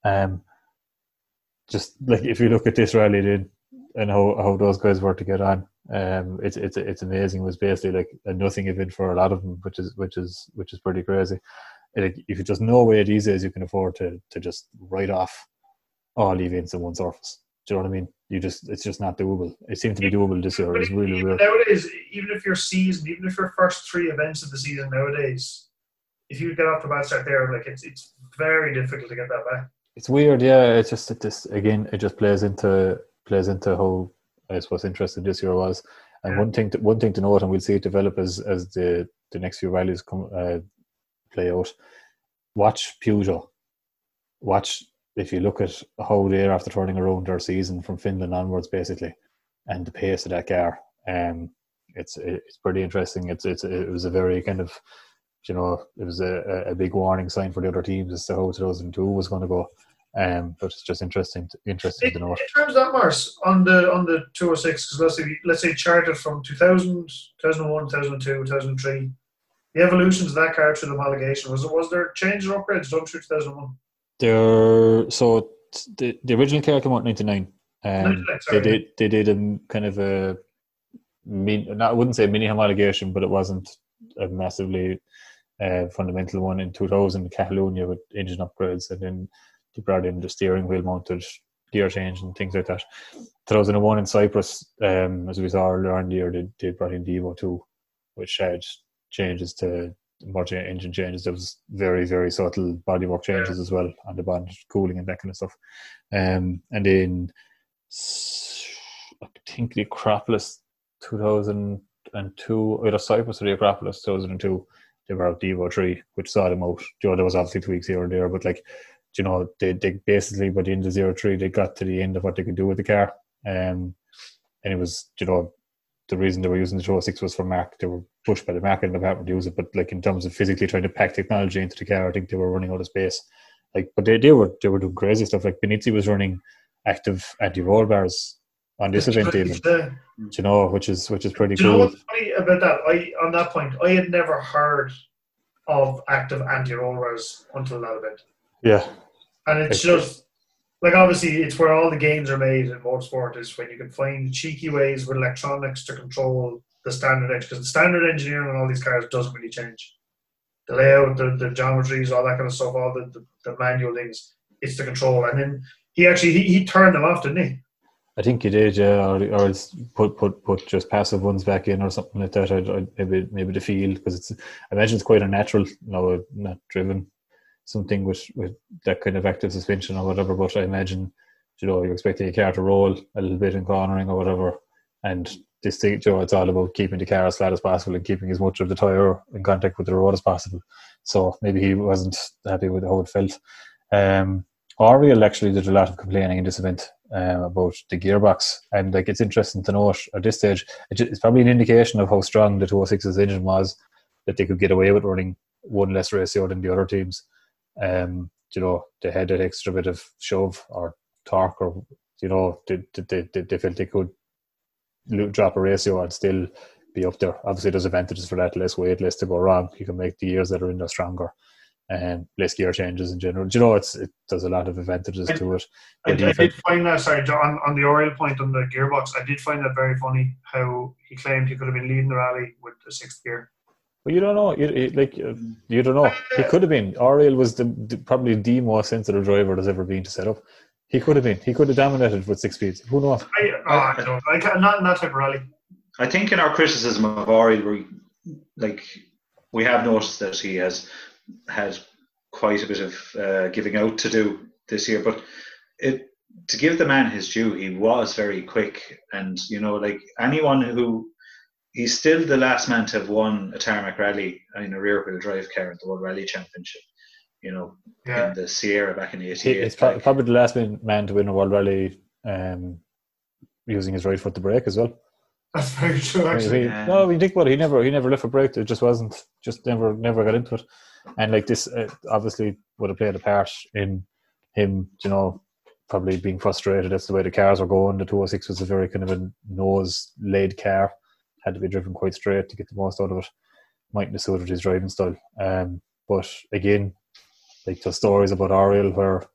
Just like if you look at this rally then and how those guys were to get on, it's amazing. It was basically like a nothing event for a lot of them, which is pretty crazy. Like, if you just no way these days you can afford to just write off all the events in one surface. Do you know what I mean? It's just not doable. It seemed to be doable this year. It's really weird. Nowadays, even if your first 3 events of the season nowadays, if you get off the bad start there, like it's very difficult to get that back. It's weird, yeah. It's just that this again, it just plays into how I suppose interesting this year was. And one thing to note, and we'll see it develop as the next few rallies play out. Watch Peugeot. Watch if you look at how they're after turning around their season from Finland onwards, basically, and the pace of that car. It's pretty interesting. It was a very kind of, it was a big warning sign for the other teams as to how 2002 was going to go. But it's just interesting to note. In terms of that, Mars, on the 206, because let's say charted from 2000, 2001, 2002, 2003, the evolutions of that car through the homologation, was there changes or upgrades done through 2001? So the original car came out in 1999. They did a kind of a I wouldn't say mini homologation, but it wasn't a massively fundamental one in 2000 Catalonia with engine upgrades, and then they brought in the steering wheel mounted gear change and things like that. 2001 in Cyprus, as we saw earlier in the year, they brought in the Evo 2, which had changes to more engine changes. There was very, very subtle bodywork changes as well on the bond, cooling and that kind of stuff. And then I think the Acropolis 2002, either Cyprus or the Acropolis 2002, they were out the Evo 3, which saw them out. There was obviously tweaks here and there, but they basically by the end of 03 they got to the end of what they could do with the car. And it was, the reason they were using the 206 was for Mark. They were pushed by the market and the department to use it, but like in terms of physically trying to pack technology into the car, I think they were running out of space. But they were doing crazy stuff. Like Benizzi was running active anti-roll bars on this event even. Which is pretty cool. Do you know what's funny about that? On that point, I had never heard of active anti-roll bars until that event. Yeah. And it's just, like, obviously, it's where all the gains are made in motorsport, is when you can find cheeky ways with electronics to control the standard edge, because the standard engineering on all these cars doesn't really change. The layout, the geometries, all that kind of stuff, all the manual things, it's the control. And then he turned them off, didn't he? I think he did, yeah, or else put just passive ones back in or something like that. Maybe the feel, because I imagine it's quite unnatural, not driven. Something with that kind of active suspension or whatever, but I imagine, you're expecting a car to roll a little bit in cornering or whatever, and this thing, it's all about keeping the car as flat as possible and keeping as much of the tyre in contact with the road as possible. So maybe he wasn't happy with how it felt. Oriel actually did a lot of complaining in this event about the gearbox, and it's interesting to note at this stage, it's probably an indication of how strong the 206's engine was, that they could get away with running one less ratio than the other teams. They had that extra bit of shove or torque, or they felt they could drop a ratio and still be up there. Obviously, there's advantages for that: less weight, less to go wrong. You can make the gears that are in there stronger, and less gear changes in general. There's a lot of advantages to it. I did find that, sorry, on the Oriel point on the gearbox, I did find that very funny how he claimed he could have been leading the rally with the sixth gear. Well, you don't know. You don't know. He could have been. Oriel was probably the most sensitive driver there's ever been to set up. He could have been. He could have dominated with 6 speeds. Who knows? I don't. Not in that type of rally. I think in our criticism of Oriel, we have noticed that he has had quite a bit of giving out to do this year. But to give the man his due, he was very quick, and like anyone who. He's still the last man to have won a tarmac rally in a rear-wheel drive car at the World Rally Championship. In the Sierra back in '88. It's probably the last man to win a World Rally using his right foot to brake as well. That's very true, actually. No, we think about it. He never left a brake. It just never got into it. And like this, obviously would have played a part in him, probably being frustrated. That's the way the cars were going. The 206 was a very kind of a nose-laid car. Had to be driven quite straight to get the most out of it. Mightn't have suited his driving style. But again, like the stories about Ariel where,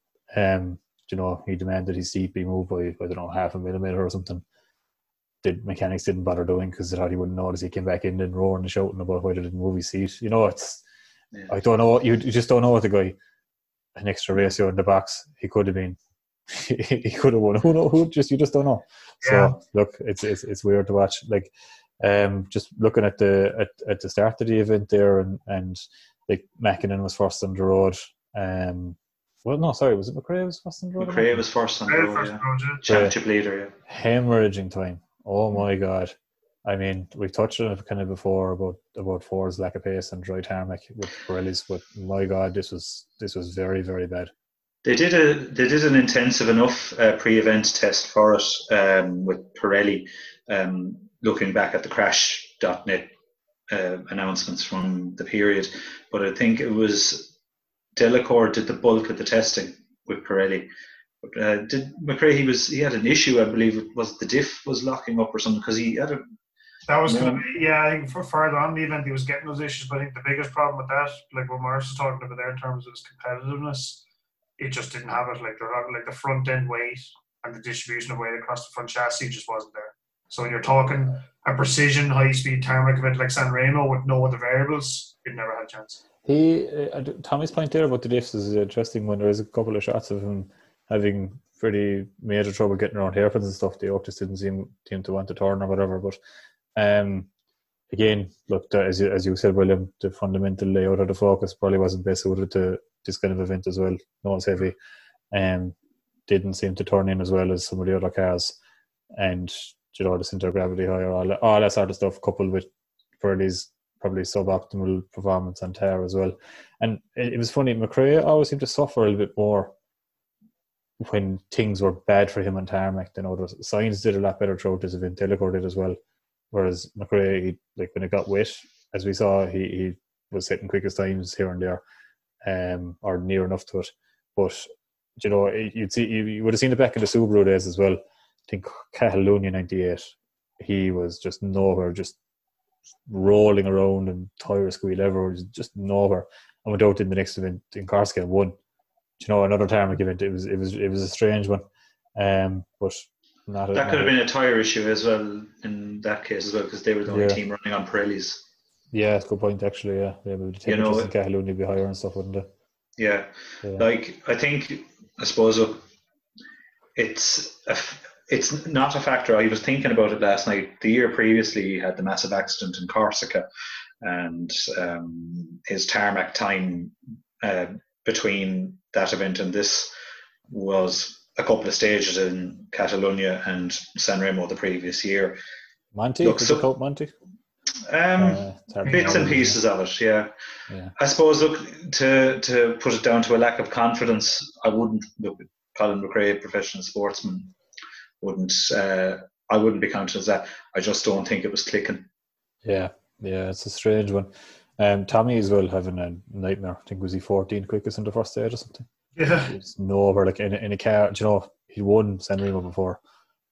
he demanded his seat be moved by, I don't know, 0.5 millimeter or something. The mechanics didn't bother doing because they thought he wouldn't notice. He came back in and roaring and shouting about why they didn't move his seat. I don't know. You just don't know what the guy, an extra ratio in the box, he could have been. He could have won. You just don't know. Yeah. So look, it's weird to watch. Like, just looking at the start of the event there, and like Mäkinen was first on the road. Was it McRae was first on the road? McRae was first on the road. Championship leader. Yeah. Hemorrhaging time. Oh my God! I mean, we've touched on it kind of before about Ford's lack of pace and dry tarmac with Pirellis, but my God, this was very, very bad. They did an intensive enough pre-event test for it with Pirelli. Looking back at the Crash.net announcements from the period, but I think it was Delacour did the bulk of the testing with Pirelli. But, did McRae? He had an issue, I believe. It was the diff was locking up or something because he had a. That was going to be, I think for further on the event he was getting those issues. But I think the biggest problem with that, like what Morris was talking about there in terms of his competitiveness, it just didn't have it. Like the front end weight and the distribution of weight across the front chassis just wasn't there. So when you're talking a precision, high-speed tarmac event like San Remo with no other variables, it never had a chance. Tommy's point there about the diffs is interesting when there is a couple of shots of him having pretty major trouble getting around hairpins and stuff. The Oak just didn't seem to want to turn or whatever. But again, look, as you said, William, the fundamental layout of the Focus probably wasn't best suited to this kind of event as well. Nose heavy. Didn't seem to turn in as well as some of the other cars. And the centre of gravity higher, all that sort of stuff, coupled with Pirelli's probably suboptimal performance on tire as well. And it was funny, McRae always seemed to suffer a little bit more when things were bad for him on tarmac than others. Sainz did a lot better throughout this event, Delacour did as well. Whereas McRae, like when it got wet, as we saw, he was hitting quickest times here and there, or near enough to it. But you would have seen it back in the Subaru days as well. I think Catalonia 98, he was just nowhere, just rolling around and tire squeal everywhere, just nowhere. And went out in the next event in Corsica and won. Another tarmac event. It was a strange one, but not. That could have been a tire issue as well in that case as well because they were the only team running on Pirellis. Yeah, that's a good point actually. Yeah, maybe the temperatures in Catalonia would be higher and stuff, wouldn't it? Yeah. Like I suppose it's not a factor. I was thinking about it last night. The year previously, he had the massive accident in Corsica, and his tarmac time between that event and this was a couple of stages in Catalonia and San Remo the previous year. Monty? Bits and pieces of it, yeah. I suppose, to put it down to a lack of confidence, I wouldn't look at Colin McRae, a professional sportsman. I wouldn't be counted as that. I just don't think it was clicking. Yeah, it's a strange one. Tommy as well having a nightmare. I think was he 14 quickest in the first stage or something. Yeah, it's nowhere like in a car. He won San Remo before.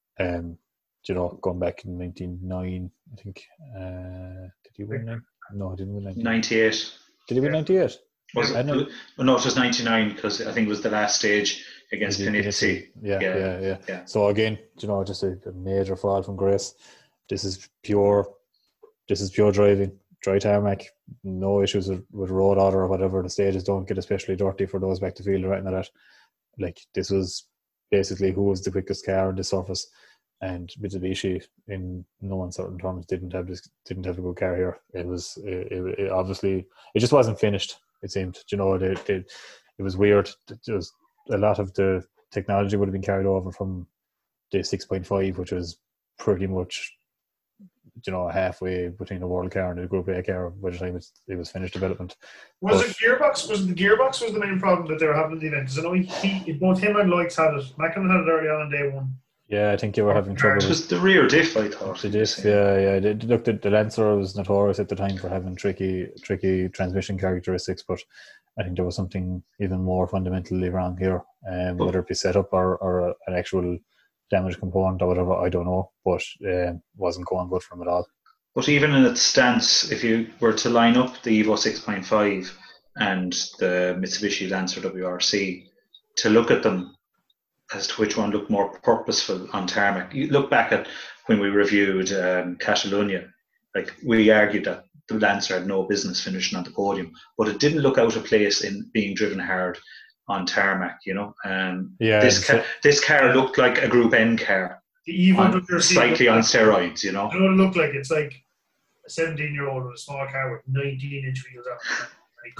Going back in 1999, I think. Did he win then? No, he didn't win 98. Did he win 98? Was it? No, it was 99 because I think it was the last stage against Panizzi. Yeah. So again, just a major fall from grace. This is pure driving, dry tarmac, no issues with road order or whatever. The stages don't get especially dirty for those back to field or anything like that. Like this was basically who was the quickest car on the surface, and Mitsubishi, in no uncertain terms, didn't have a good car here. It obviously just wasn't finished. It seemed, it was weird. There was a lot of the technology would have been carried over from the 6.5, which was pretty much, halfway between the World Car and the Group A car by the time it was finished development. Was it the gearbox was the main problem that they were having in the event? Because I know both him and Loix had it. Macklin had it early on day one. Yeah, I think they were having trouble. It was the rear diff, I thought. The diff, yeah. Look, the Lancer was notorious at the time for having tricky transmission characteristics, but I think there was something even more fundamentally wrong here. Whether it be set up or an actual damaged component or whatever, I don't know, but wasn't going good for him at all. But even in its stance, if you were to line up the Evo 6.5 and the Mitsubishi Lancer WRC, to look at them as to which one looked more purposeful on tarmac. You look back at when we reviewed Catalunya, like we argued that the Lancer had no business finishing on the podium, but it didn't look out of place in being driven hard on tarmac, This car looked like a Group N car, the Evo slightly on steroids, You know what it looked like? It's like a 17-year-old with a small car with 19-inch wheels on.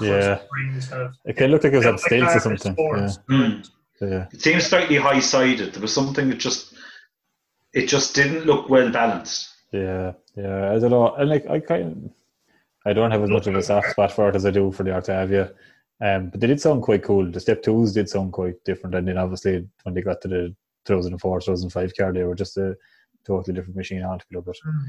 It looked like it was at stilts or something. Yeah. It seemed slightly high-sided. There was something that just didn't look well balanced. Yeah. I don't know. And I don't have as much of a soft spot for it as I do for the Octavia. But they did sound quite cool. The Step 2s did sound quite different. And then obviously when they got to the 2004, 2005 car, they were just a totally different machine altogether.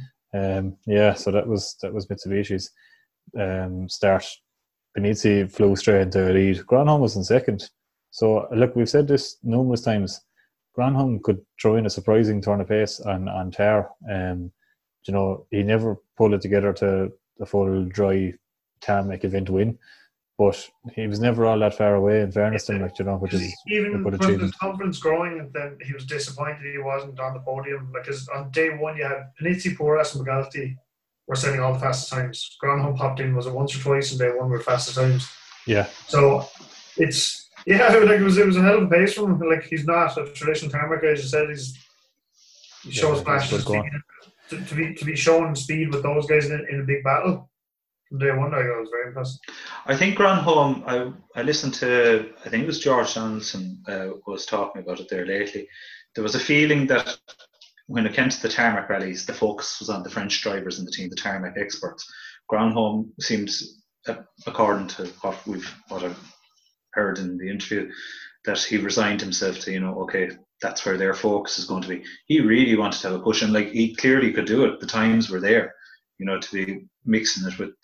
But so that was Mitsubishi's start. Benizzi flew straight into the lead. Gronholm was in second. So look, we've said this numerous times. Gronholm could throw in a surprising turn of pace on Tar. He never pulled it together to a full dry tarmac event win, but he was never all that far away. In fairness to him, which is even with his confidence growing, and then he was disappointed he wasn't on the podium. Because on day one, you had Benizzi, Porras, and Bugalti were setting all the fastest times. Gronholm popped in, was it once or twice, and day one were fastest times. Yeah. So it's. Yeah, it was a hell of a pace from him. Like, he's not a traditional tarmac guy, as you said. He shows flashes to be showing speed with those guys in a big battle. From day one, I was very impressed. I think Gronholm, I listened to, I think it was George Donaldson was talking about it there lately. There was a feeling that when it came to the tarmac rallies, the focus was on the French drivers in the team, the tarmac experts. Gronholm seems, according to what I've heard in the interview, that he resigned himself to, okay, that's where their focus is going to be. He really wanted to have a push, and he clearly could do it. The times were there, to be mixing it with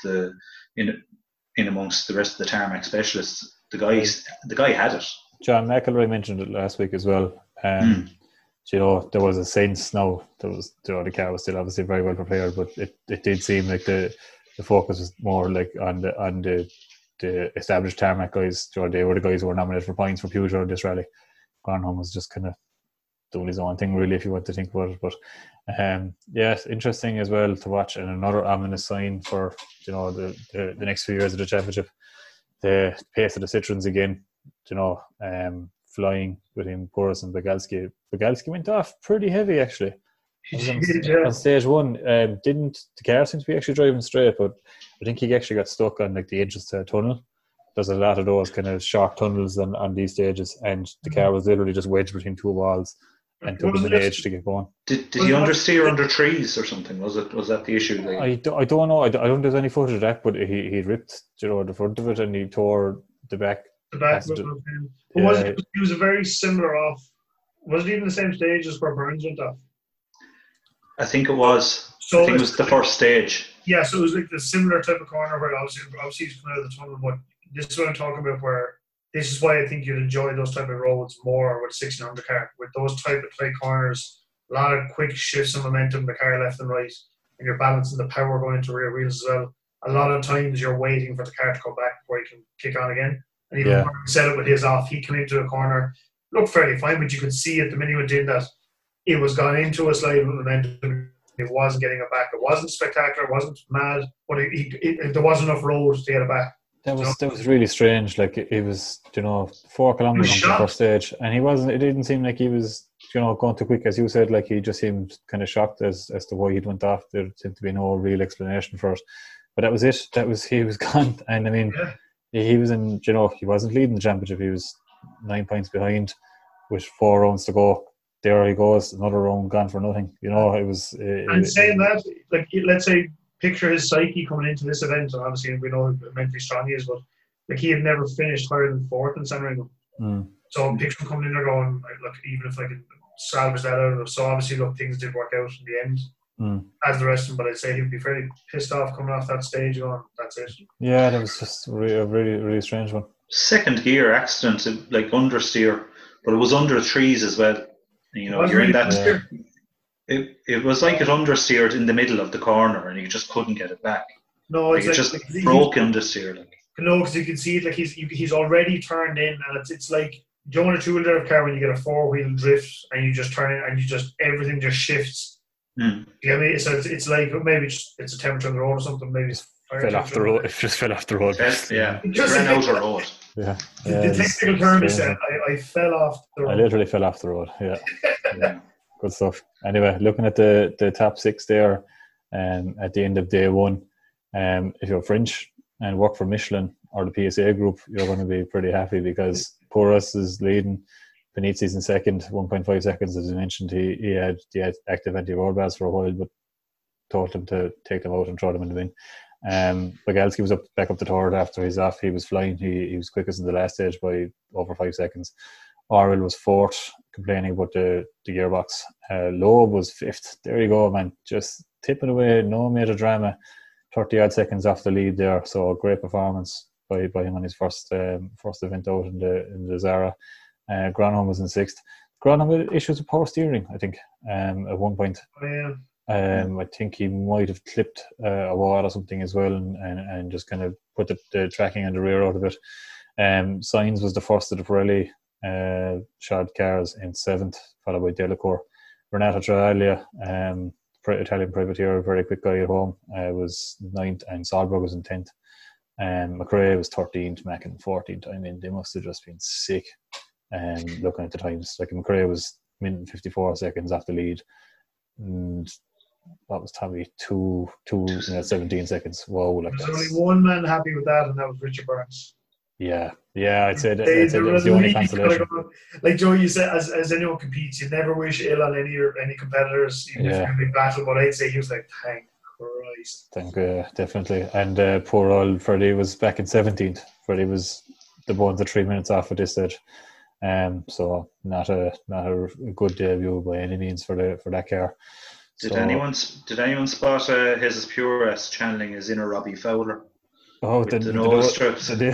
in amongst the rest of the tarmac specialists. The guy had it. John McElroy mentioned it last week as well. There was a sense now. There was the car was still obviously very well prepared, but it did seem like the focus was more like on the established tarmac guys. They were the guys who were nominated for points for Peugeot in this rally. Gronholm was just kind of doing his own thing, really, if you want to think about it. But it's interesting as well to watch, and another ominous sign for the next few years of the championship. The pace of the Citroens again, flying between Porras and Bugalski. Bugalski went off pretty heavy actually. On stage one, the car seemed to be actually driving straight, but I think he actually got stuck on the edges to a tunnel. There's a lot of those kind of short tunnels on these stages, and the car was literally just wedged between two walls and took him an age to get going. Did he understeer under trees or something? Was that the issue? I don't know. I don't think there's any footage of that, but he ripped the front of it and he tore the back. The back of it. He was a very similar off. Was it even the same stage as where Burns went off? I think it was. I think it was the first stage. Yeah, so it was like the similar type of corner where obviously he's coming out of the tunnel, but this is what I'm talking about, where this is why I think you'd enjoy those type of roads more with 1600 car. With those type of tight corners, a lot of quick shifts of momentum, the car left and right, and you're balancing the power going into rear wheels as well. A lot of times you're waiting for the car to go back before you can kick on again. And even when he set it with his off, he came into a corner, looked fairly fine, but you could see at the minute he did that it was gone into a slide with momentum. It wasn't getting it back. It wasn't spectacular. It wasn't mad, but there wasn't enough road to get it back. That was really strange. Like it was, 4 kilometers on the first stage, and he wasn't. It didn't seem like he was, going too quick, as you said. Like he just seemed kind of shocked as to why he went off. There seemed to be no real explanation for it. But that was it. He was gone. And I mean, he was in, he wasn't leading the championship. He was 9 points behind with 4 rounds to go. There he goes, another round gone for nothing. It was. And saying that, like, let's say, picture his psyche coming into this event, and obviously we know how mentally strong he is, but like he had never finished higher than 4th in Sanremo. So picture him coming in there going, look, even if I can salvage that out of it. So obviously, look, things did work out in the end, as the rest of them. But I'd say he'd be fairly pissed off coming off that stage going, that's it. Yeah, that was just a really, really strange one. Second gear accident, like understeer, but it was under trees as well. You're in that. It was like it understeered in the middle of the corner, and you just couldn't get it back. No, it just broke understeer. No, because you can see it. Like he's already turned in, and it's like, do you want a 2-wheel car when you get a 4-wheel drift and you just turn it and everything just shifts? You get me? So it's like maybe it's a temperature on the road or something. Maybe it's fell off the road. It just fell off the road. Yeah, it just ran out of the road. Yeah. The technical term is that I fell off the road. I literally fell off the road. Yeah. Good stuff. Anyway, looking at the top 6 there, at the end of day 1, if you're French and work for Michelin or the PSA group, you're going to be pretty happy because Porras is leading, Benitzi's in second, 1.5 seconds. As I mentioned, he had the active anti-roll bars for a while, but told him to take them out and throw them in the bin. Bagalski was back up the third after he's off. He was flying. He was quickest in the last stage by over 5 seconds. Orwell was 4th, complaining about the gearbox. Loeb was 5th. There you go, man. Just tipping away, no major drama. 30-odd seconds off the lead there. So a great performance by him on his first event out in the Zara. Gronholm was in 6th. Gronholm had issues with power steering, I think, at one point. I think he might have clipped a wall or something as well, and just kind of put the tracking on the rear out of it. Sainz was the first of the Pirelli shod cars in 7th, followed by Delacour. Renato Traglia, Italian privateer, very quick guy at home, was 9th, and Solberg was in 10th. McRae was 13th, Mackin 14th. I mean, they must have just been sick. Looking at the times, like McRae was 54 seconds off the lead, and that was Tommy 17 seconds. Wow, like there's only one man happy with that, and that was Richard Burns. Yeah, I'd say that was the only consolation. Like Joe, you said, as anyone competes, you never wish ill on any competitors, even if you're in a big battle. But I'd say he was like, thank Christ. Definitely. And poor old Freddie was back in 17th. Freddie was the bones of 3 minutes off at this stage. So not a good debut by any means for that car. Did anyone spot his Pure channeling his inner Robbie Fowler? Oh, the nose strips. They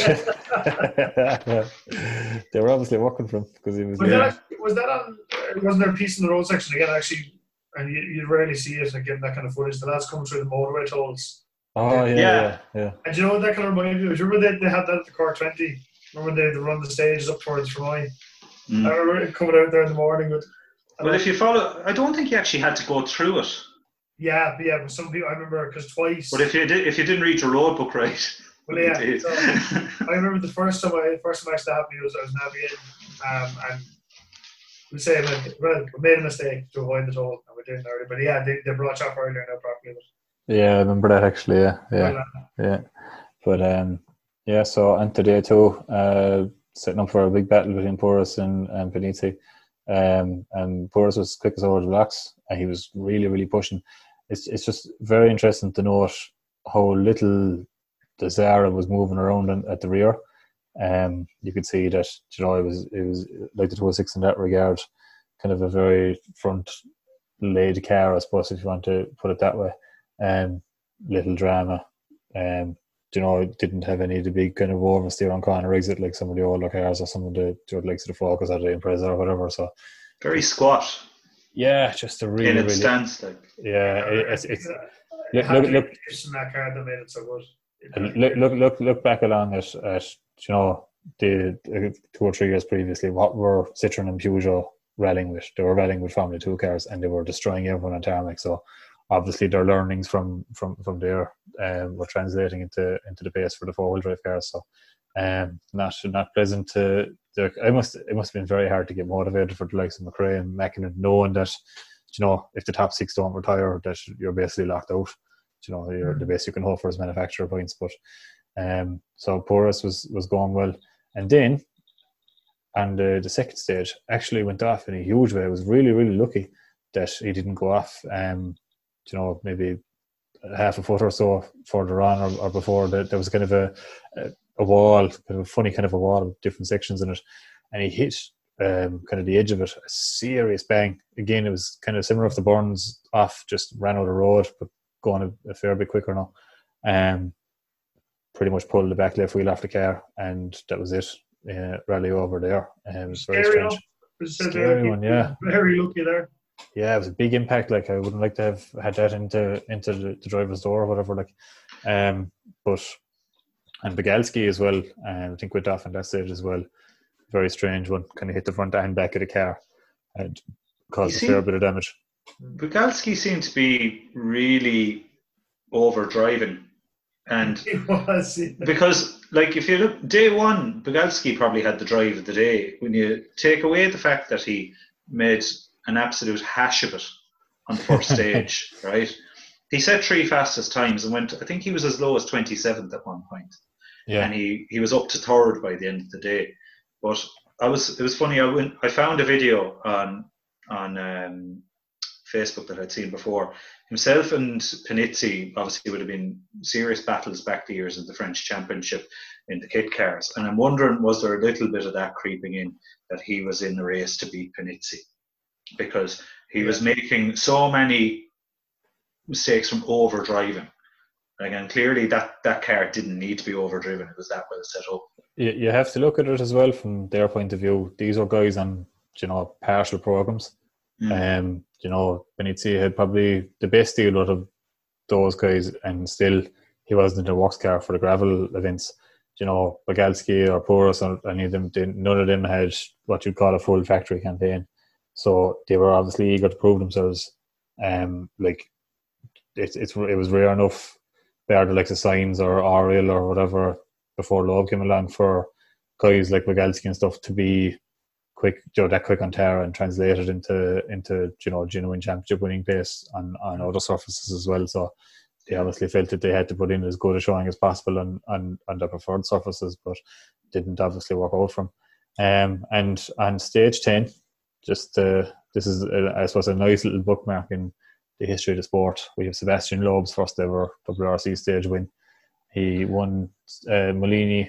were obviously working for him because he was. Was that on? Wasn't there a piece in the road section again? Actually, and you rarely see it again. That kind of footage. The lads coming through the motorway tolls. Oh yeah. And you know what that kind of reminded me of? Do you remember they had that at the Cork 20? Remember they run the stages up towards Fermoy? I remember it coming out there in the morning. Well, if you follow, I don't think you actually had to go through it. Yeah, but some people, I remember, because twice. But if you didn't read your road book right. Well, yeah. So, I remember the first time actually happened, I was navigating, and we say we made a mistake to avoid the toll, and we didn't already. But yeah, they brought you up earlier now properly. Yeah, I remember that actually. Yeah. But so on to day 2, setting up for a big battle between Porras and Benizzi. And Porras was quickest over the blocks, and he was really, really pushing. It's just very interesting to note how little the Zara was moving around at the rear. You could see that it was like the 206 in that regard, kind of a very front laid car, I suppose, if you want to put it that way. Little drama. It didn't have any of the big kind of oversteer on corner exit like some of the older cars or some of the likes of the Focus or the Impreza or whatever. So very squat. Yeah, just a really in its stance, like. Yeah, it's look in that car that made it so good. Look back along at the 2 or 3 years previously. What were Citroen and Peugeot rallying with? They were rallying with Formula 2 cars, and they were destroying everyone on tarmac. So obviously their learnings from there were translating into the pace for the 4-wheel drive cars. So not pleasant to. It must have been very hard to get motivated for the likes of McRae and Mackinnon, knowing that if the top 6 don't retire, that you're basically locked out. The best you can hope for is manufacturer points. But So Porras was going well. And then, and the second stage actually went off in a huge way. I was really, really lucky that he didn't go off, maybe half a foot or so further on or before. There was kind of a wall, kind of a funny kind of a wall with different sections in it. And he hit kind of the edge of it, a serious bang. Again, it was kind of similar if the Burns off, just ran out of road, but going a fair bit quicker now. Pretty much pulled the back left wheel off the car, and that was it. Rally over there. It was very strange. Scary one, yeah. Very lucky there. Yeah, it was a big impact. Like, I wouldn't like to have had that into the driver's door or whatever. Like, and Bogalski as well. I think went off on that stage as well. Very strange one. Kind of hit the front and back of the car and caused a fair bit of damage. Bogalski seemed to be really over driving. And because, like, if you look, day one, Bogalski probably had the drive of the day. When you take away the fact that he made an absolute hash of it on the first stage, right? He set 3 fastest times and went, I think he was as low as 27th at one point. Yeah. And he was up to 3rd by the end of the day. But it was funny, I found a video on Facebook that I'd seen before. Himself and Panizzi obviously would have been serious battles back the years of the French Championship in the kit cars. And I'm wondering, was there a little bit of that creeping in that he was in the race to beat Panizzi? Because he was making so many mistakes from over driving. Again, clearly that car didn't need to be overdriven. It was that well set up. You have to look at it as well from their point of view. These are guys on, partial programs. Panizzi had probably the best deal out of those guys, and still he wasn't in a works car for the gravel events. Bogalski or Porras or any of them, none of them had what you'd call a full factory campaign. So they were obviously eager to prove themselves. It was rare enough, bar the likes of Sainz or Ariel or whatever before Loeb came along, for guys like Bogalski and stuff to be quick, that quick on Tara and translated into genuine championship winning pace on other surfaces as well. So they obviously felt that they had to put in as good a showing as possible on their preferred surfaces, but didn't obviously work out for them. And on stage 10, just this is I suppose a nice little bookmark in the history of the sport. We have Sebastian Loeb's first ever WRC stage win. He won Molini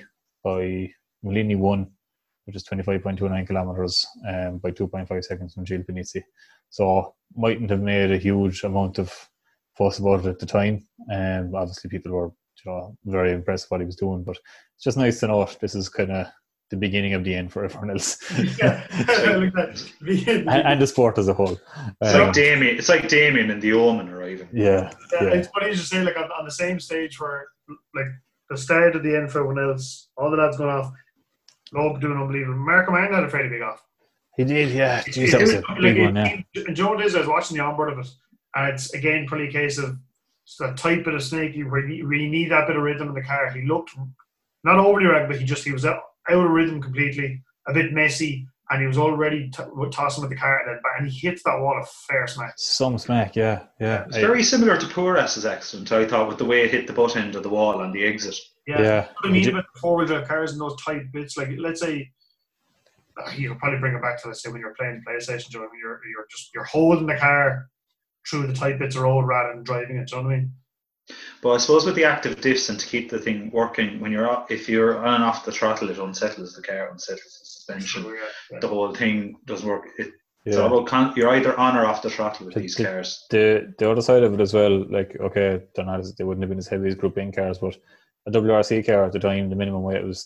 won, which is 25.29 kilometers by 2.5 seconds from Gilles Panizzi. So mightn't have made a huge amount of fuss about it at the time. Obviously people were very impressed with what he was doing, but it's just nice to know this is kind of the beginning of the end for everyone else. Yeah, like that. and the sport as a whole. It's like Damien and the Omen arriving. Yeah. It's funny you say, like, on the same stage where, like, the start of the end for everyone else, all the lads going off, Loeb doing unbelievable. Marco Martin had a fairly big off. He did, yeah. Jeez, that was a big one, yeah. And Joe Diz, I was watching the onboard of it, and it's, again, probably a case of that tight bit of snaky where you really need that bit of rhythm in the car. He looked not overly ragged, but he was out of rhythm completely, a bit messy, and he was already tossing with the car, and he hits that wall a fair smack. Some smack, yeah. It's very similar to Porras' accident, I thought, with the way it hit the butt end of the wall on the exit. Yeah. What I mean about the four-wheel drive cars and those tight bits, like, let's say, you'll probably bring it back to, let's say, when you're playing PlayStation, you're holding the car through the tight bits of road rather than driving it. Do you know what I mean? But I suppose with the active diffs and to keep the thing working, if you're on and off the throttle, it unsettles the car, unsettles the suspension. The whole thing doesn't work. It's all about you're either on or off the throttle with these cars. The other side of it as well, like, okay, they wouldn't have been as heavy as Group N cars, but a WRC car at the time, the minimum weight was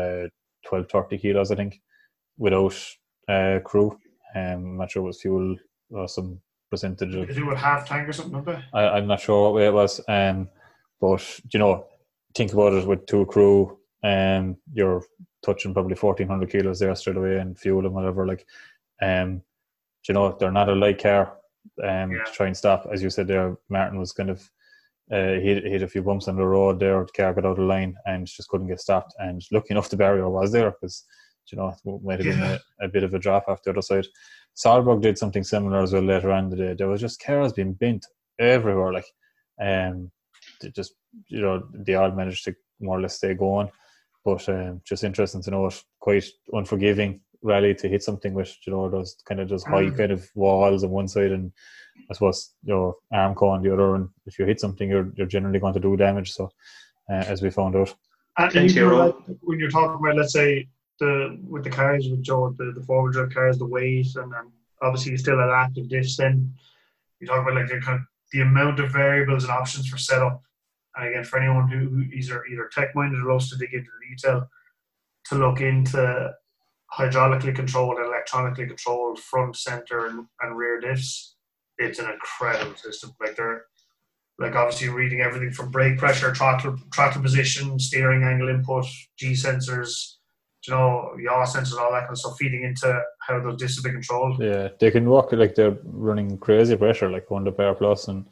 1230 kilos, I think, without crew. I'm not sure it was fuel or some percentage of. They do a half tank or something, don't they? I'm not sure what way it was, but think about it with two crew, you're touching probably 1400 kilos there straight away, and fuel and whatever. Like, they're not a light car to try and stop. As you said there, Martin was kind of hit a few bumps on the road there. The car got out of line and just couldn't get stopped. And lucky enough, the barrier was there because it might have been a bit of a drop off the other side. Solberg did something similar as well later on in the day. There was just cars being bent everywhere. Like, they all managed to more or less stay going. But just interesting to know it. Quite unforgiving rally to hit something with, those high kind of walls on one side and I suppose Armco on the other. And if you hit something, you're generally going to do damage. So as we found out. And when you're talking about, let's say, with the cars with Joe, the four-wheel drive cars, the weight, and obviously you still have active diffs. Then you talk about like the amount of variables and options for setup. And again, for anyone who is either tech-minded or loves to dig into the detail, to look into hydraulically controlled and electronically controlled front, center, and rear diffs, it's an incredible system. Like obviously reading everything from brake pressure, throttle position, steering angle input, G sensors, yaw sensors, all that kind of stuff, feeding into how those diffs have been controlled. Yeah, they can work like they're running crazy pressure, like 100 power plus, and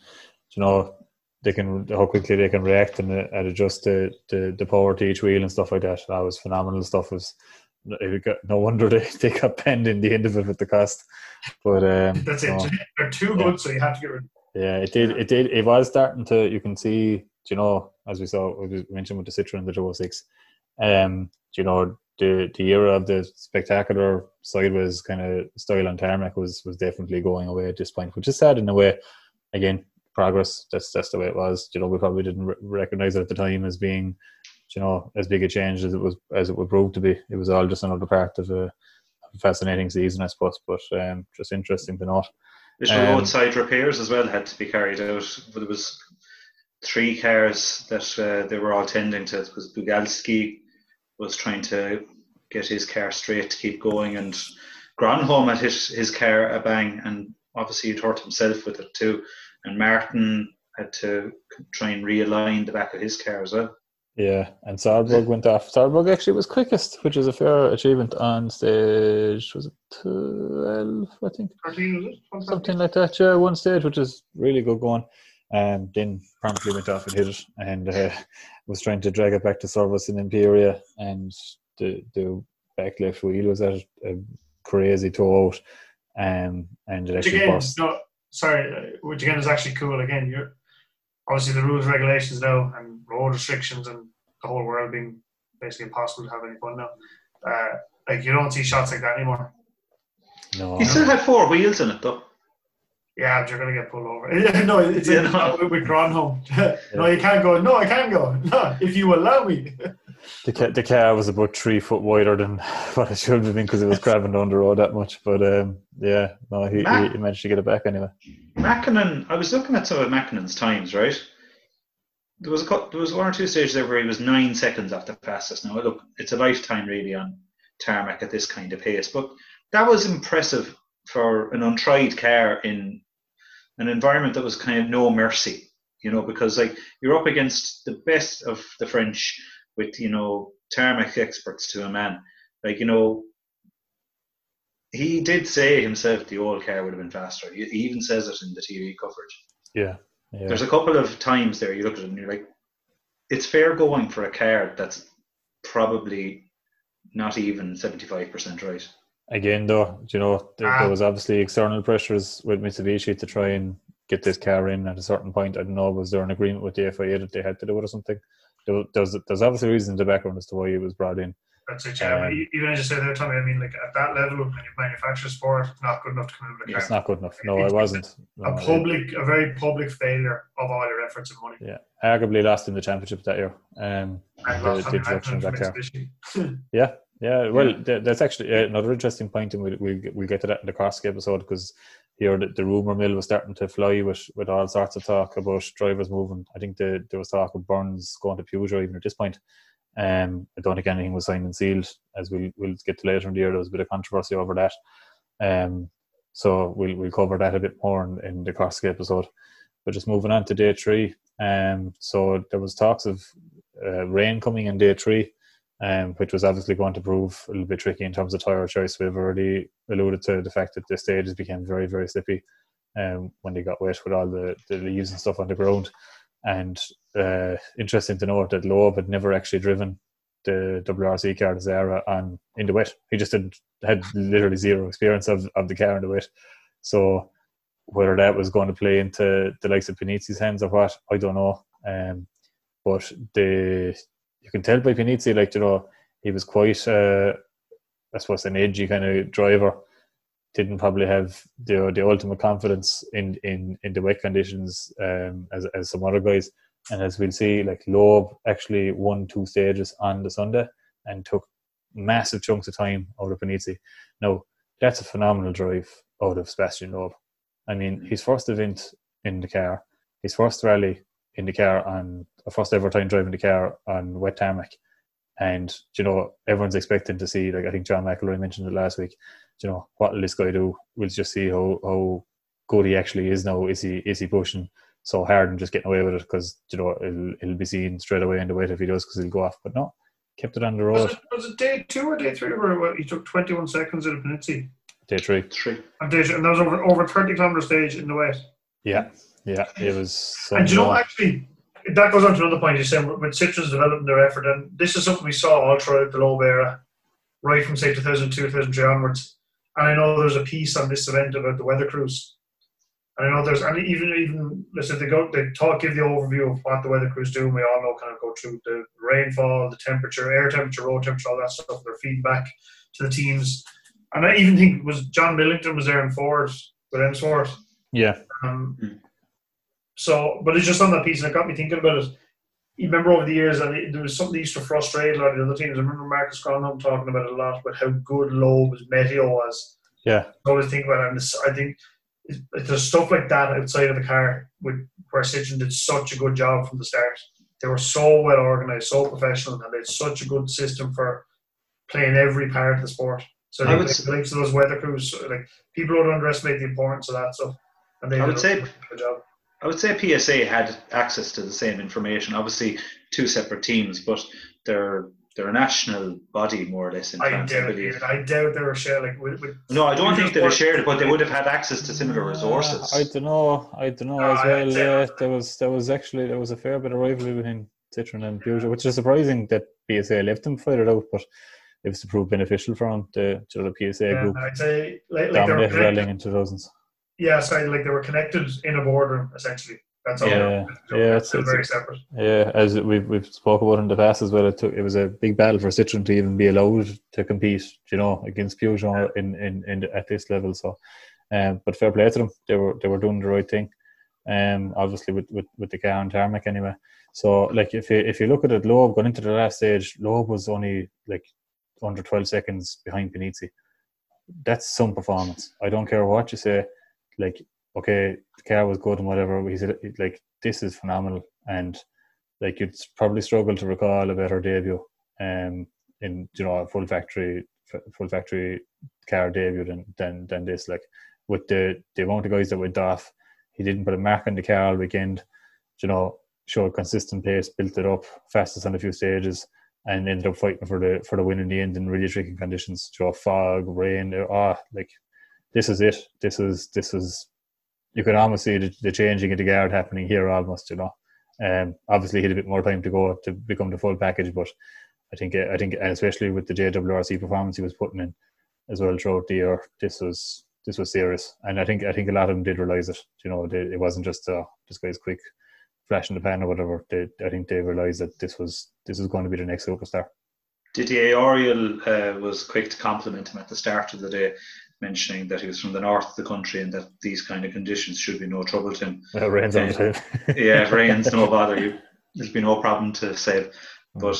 how quickly they can react and adjust the power to each wheel and stuff like that. That was phenomenal stuff. No wonder they got penned in the end of it with the cost. But that's it. They're too good, so you have to get rid of them. Yeah, it did. It was starting to. You can see, as we mentioned with the Citroen, the Euro 6. The era of the spectacular sideways kind of style on tarmac was definitely going away at this point, which is sad in a way. Again, progress. That's the way it was. We probably didn't recognize it at the time as being, as big a change as it would prove to be. It was all just another part of a fascinating season, I suppose. But just interesting to note. Little roadside repairs as well had to be carried out. There was 3 cars that they were all tending to, because Bugalski was trying to get his car straight to keep going, and Gronholm had hit his car a bang, and obviously he'd hurt himself with it too. And Martin had to try and realign the back of his car as well. Yeah, and Saarburg went off. Saarburg actually was quickest, which is a fair achievement on stage. Was it 12, I think? 13, something like that, yeah, one stage, which is really good going. Then promptly went off and hit it, and was trying to drag it back to service in Imperia, and the back left wheel was at a crazy toe out, and it actually burst. Which again is actually cool. Again, obviously the rules, regulations now, and road restrictions, and the whole world being basically impossible to have any fun now. You don't see shots like that anymore. No, he still had 4 wheels in it though. Yeah, but you're going to get pulled over. No, it's with Gronholm. No, you can't go. No, I can go. No, if you allow me. The car was about 3 foot wider than what it should have been because it was crabbing down the road that much. But he managed to get it back anyway. Mackinnon, I was looking at some of Mackinnon's times, right? There was 1 or 2 stages there where he was 9 seconds off the fastest. Now, look, it's a lifetime really on tarmac at this kind of pace, but that was impressive for an untried car in an environment that was kind of no mercy, because you're up against the best of the French with, tarmac experts to a man. He did say himself the old car would have been faster. He even says it in the TV coverage. Yeah. There's a couple of times there you look at it and you're like, it's fair going for a car that's probably not even 75% right. Again, though, there was obviously external pressures with Mitsubishi to try and get this car in at a certain point. I don't know, was there an agreement with the FIA that they had to do it or something? There's obviously reasons in the background as to why he was brought in. That's it, yeah. Even as you said there, Tommy, at that level, when you manufacture sport, not good enough to come in with a car. It's not good enough. No, it wasn't. A very public failure of all your efforts and money. Yeah, arguably lost in the championship that year. And the introduction of that car. Yeah. Well, that's actually another interesting point, and we'll get to that in the Korski episode, because here the rumour mill was starting to fly with all sorts of talk about drivers moving. I think there was talk of Burns going to Peugeot even at this point. I don't think anything was signed and sealed, as we'll get to later in the year. There was a bit of controversy over that. So we'll cover that a bit more in the Korski episode. But just moving on to day 3. So there was talks of rain coming in day 3, which was obviously going to prove a little bit tricky in terms of tyre choice. We've already alluded to the fact that the stages became very, very slippy when they got wet with all the leaves and stuff on the ground. And interesting to note that Loeb had never actually driven the WRC car, the Zara, in the wet. He just had literally zero experience of the car in the wet. So whether that was going to play into the likes of Panizzi's hands or what, I don't know. But you can tell by Panizzi, like, he was quite, I suppose, an edgy kind of driver. Didn't probably have the ultimate confidence in the wet conditions as some other guys. And as we'll see, like, Loeb actually won 2 stages on the Sunday and took massive chunks of time out of Panizzi. Now, that's a phenomenal drive out of Sebastian Loeb. I mean, his first event in the car, his first rally in the car, on a first ever time driving the car on wet tarmac. And, everyone's expecting to see, like, I think John McElroy mentioned it last week, what will this guy do? We'll just see how good he actually is now. Is he pushing so hard and just getting away with it? Because, it'll be seen straight away in the wet if he does, because he'll go off. But no, kept it on the road. Was it day 2 or day 3 where he took 21 seconds at a Panizzi? Day 3. And that was over 30 kilometre stage in the wet. Yeah, it was. And actually, that goes on to another point you said with Citroen's developing their effort, and this is something we saw all throughout the Loeb era, right from say 2002, 2003 onwards. And I know there's a piece on this event about the weather crews. And I know even listen, give the overview of what the weather crews do, and we all know kind of go through the rainfall, the temperature, air temperature, road temperature, all that stuff. They're feeding back to the teams. And I even think John Millington was there in Ford with Emsworth. Yeah. So, but it's just on that piece, and it got me thinking about it. You remember over the years, and there was something that used to frustrate a lot of the other teams. I remember Marcus Gronholm talking about it a lot, about how good Loeb's Meteo was. Yeah. I always think about it, and I think there's stuff like that outside of the car where Citroen did such a good job from the start. They were so well organised, so professional, and they had such a good system for playing every part of the sport. So I think the likes of those weather crews, like, people would underestimate the importance of that stuff. And they did a good job. I would say PSA had access to the same information. Obviously, 2 separate teams, but they're a national body, more or less, in France, I believe. I doubt they were shared. No, I don't think they were shared, but they would have had access to similar resources. I don't know as well. Yeah, there was a fair bit of rivalry between Citroen and Peugeot, which is surprising that PSA left them fight it out, but it was to prove beneficial for them. The PSA group I'd say dominated rallying in 2000s. Yeah, so they were connected in a boardroom, essentially. That's all. It's very separate. Yeah, as we've spoke about in the past as well. It was a big battle for Citroen to even be allowed to compete, against Peugeot in at this level. So, but fair play to them. They were doing the right thing. Obviously with the car and tarmac anyway. So, like, if you look at it, Loeb going into the last stage, Loeb was only like under 12 seconds behind Panizzi. That's some performance. I don't care what you say. Like, okay, the car was good and whatever. He said, like, this is phenomenal, and like, you'd probably struggle to recall a better debut, in a full factory car debut than this. Like, with the amount of guys that went off, he didn't put a mark on the car all weekend. Showed consistent pace, built it up, fastest on a few stages, and ended up fighting for the win in the end in really tricky conditions. Fog, rain. Like, this is it. This is. You can almost see the changing of the guard happening here almost. Obviously, he had a bit more time to go to become the full package, but I think, and especially with the JWRC performance he was putting in as well throughout the year, this was serious. And I think a lot of them did realise it. It wasn't just this guy's quick flash in the pan or whatever. I think they realised that this was going to be the next superstar. Didier Auriol was quick to compliment him at the start of the day, mentioning that he was from the north of the country and that these kind of conditions should be no trouble to him. It rains all the time. Yeah, if rain's no bother. There's been no problem to sail. But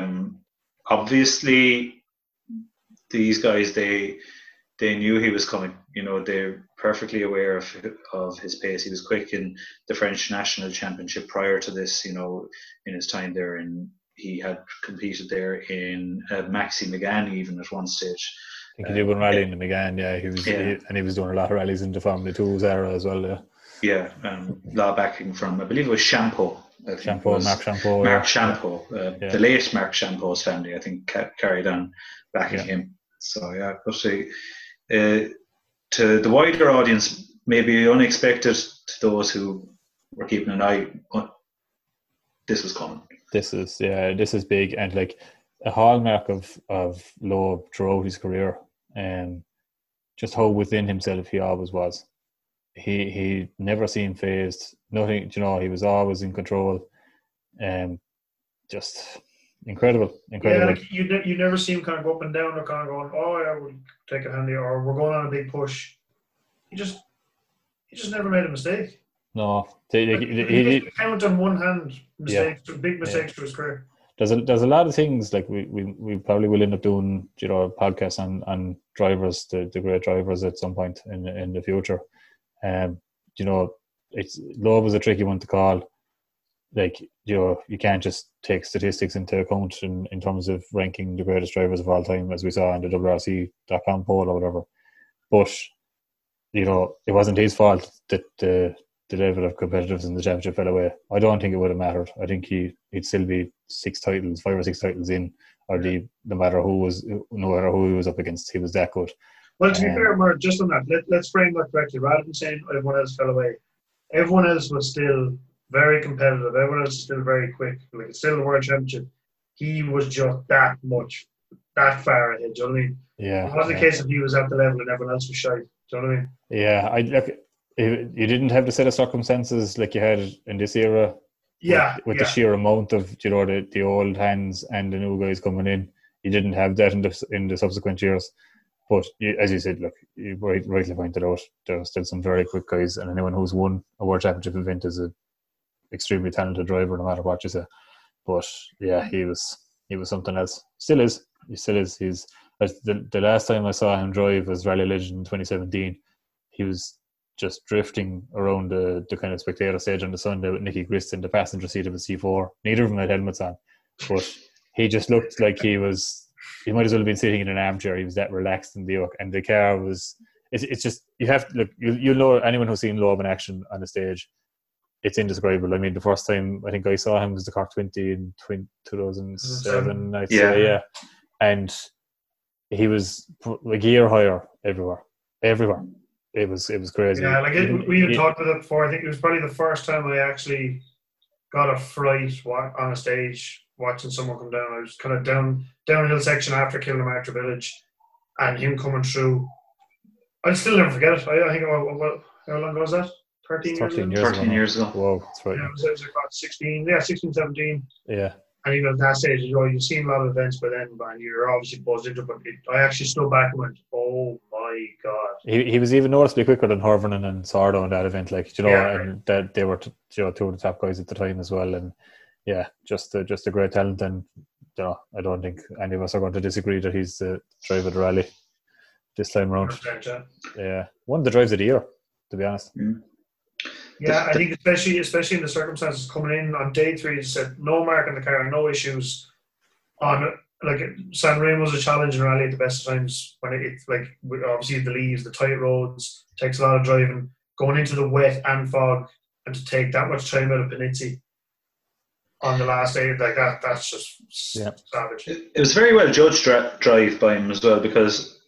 obviously, these guys, they knew he was coming. They're perfectly aware of his pace. He was quick in the French National Championship prior to this. In his time there, he had competed there in Maxi Megane even at one stage. I think he did one rally in the Megane, yeah. He was doing a lot of rallies in the Formula 2's era as well, yeah. Yeah, law backing from, I believe it was Champeau. Marc Champeau. Marc Champeau. The late Marc Champeau's family, I think, carried on backing him. So, yeah, but to the wider audience, maybe unexpected to those who were keeping an eye, this was coming. This is big, and like a hallmark of Loeb throughout his career, just how within himself he always was. He never seemed phased. Nothing, he was always in control. Just incredible. Yeah, like you never see him kind of go up and down or kind of going, oh yeah, we'll take it handy, or we're going on a big push. He just never made a mistake. No, he count on one hand mistakes, big mistakes to his career. There's a lot of things like we probably will end up doing, you know, a podcast on drivers, the great drivers at some point in the future. You know, Loeb was a tricky one to call. Like, you know, you can't just take statistics into account in terms of ranking the greatest drivers of all time, as we saw in the WRC.com poll or whatever. But, you know, it wasn't his fault that the level of competitiveness in the championship fell away. I don't think it would have mattered. I think he'd still be 5 or 6 titles in, or no matter who he was up against, he was that good. Well, to be fair, Mark, just on that, let's frame that correctly. Rather than saying everyone else fell away, everyone else was still very competitive. Everyone else was still very quick. Like, it's still the World Championship. He was just that far ahead. Do you know what I mean? Yeah. It wasn't a case of he was at the level and everyone else was shy. Do you know what I mean? Yeah, you didn't have the set of circumstances like you had in this era. With the sheer amount of, you know, the old hands and the new guys coming in, you didn't have that in the subsequent years. But as you said, look, you rightly pointed out, there are still some very quick guys, and anyone who's won a World Championship event is an extremely talented driver, no matter what you say. But yeah, he was something else. Still is. He still is. He's the last time I saw him drive was Rally Legend in 2017. He was just drifting around the kind of spectator stage on the Sunday with Nicky Grist in the passenger seat of a C4. Neither of them had helmets on, but he just looked like he might as well have been sitting in an armchair. He was that relaxed in the yoke, and the car was. It's just, you have to look. You'll know, anyone who's seen Loeb in action on the stage, it's indescribable. I mean, the first time I think I saw him was the Cork 20 in 2007. I'd say, yeah, and he was like a year higher everywhere. It was crazy. Yeah, like we had talked about it before. I think it was probably the first time I actually got a fright on a stage watching someone come down. I was kind of downhill section after Kilnamartyr Village, and him coming through. I'll still never forget it. I think, how long ago was that? 13 years ago. Whoa, that's right. Yeah, it was about 16, 17. Yeah. And even at that stage, you know, you've seen a lot of events by then, and you're obviously buzzed into it. But I actually stood back and went, "Oh my god!" He was even noticeably quicker than Hirvonen and Sordo in that event, like, you know, and that they were, you know, two of the top guys at the time as well. And yeah, just a great talent. And, you know, I don't think any of us are going to disagree that he's the driver of the rally this time around. Yeah, one of the drives of the year, to be honest. Mm. Yeah, I think especially in the circumstances coming in on day 3, you said no mark in the car, no issues. On like San Remo's a challenging rally at the best of times when it's like obviously the leaves, the tight roads, takes a lot of driving, going into the wet and fog, and to take that much time out of Panizzi on the last day like that's just savage. It was very well judged drive by him as well, because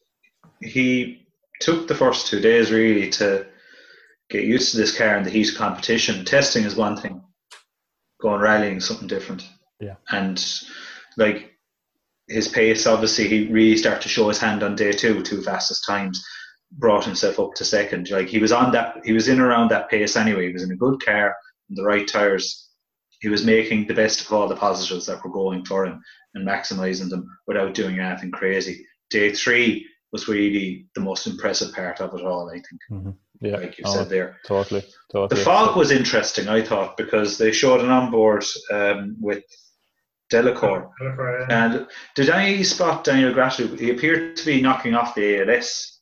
he took the first 2 days really to get used to this car and the heat of competition. Testing is one thing, going rallying is something different. Yeah. And like his pace, obviously he really started to show his hand on day 2 fastest times, brought himself up to second. Like he was in around that pace anyway. He was in a good car, the right tyres. He was making the best of all the positives that were going for him and maximising them without doing anything crazy. Day 3 was really the most impressive part of it all, I think. Mm-hmm. Yeah, like you said there. Totally. The fog was interesting, I thought, because they showed an onboard with Delacour. Yeah. And did I spot Daniel Gratu? He appeared to be knocking off the ALS.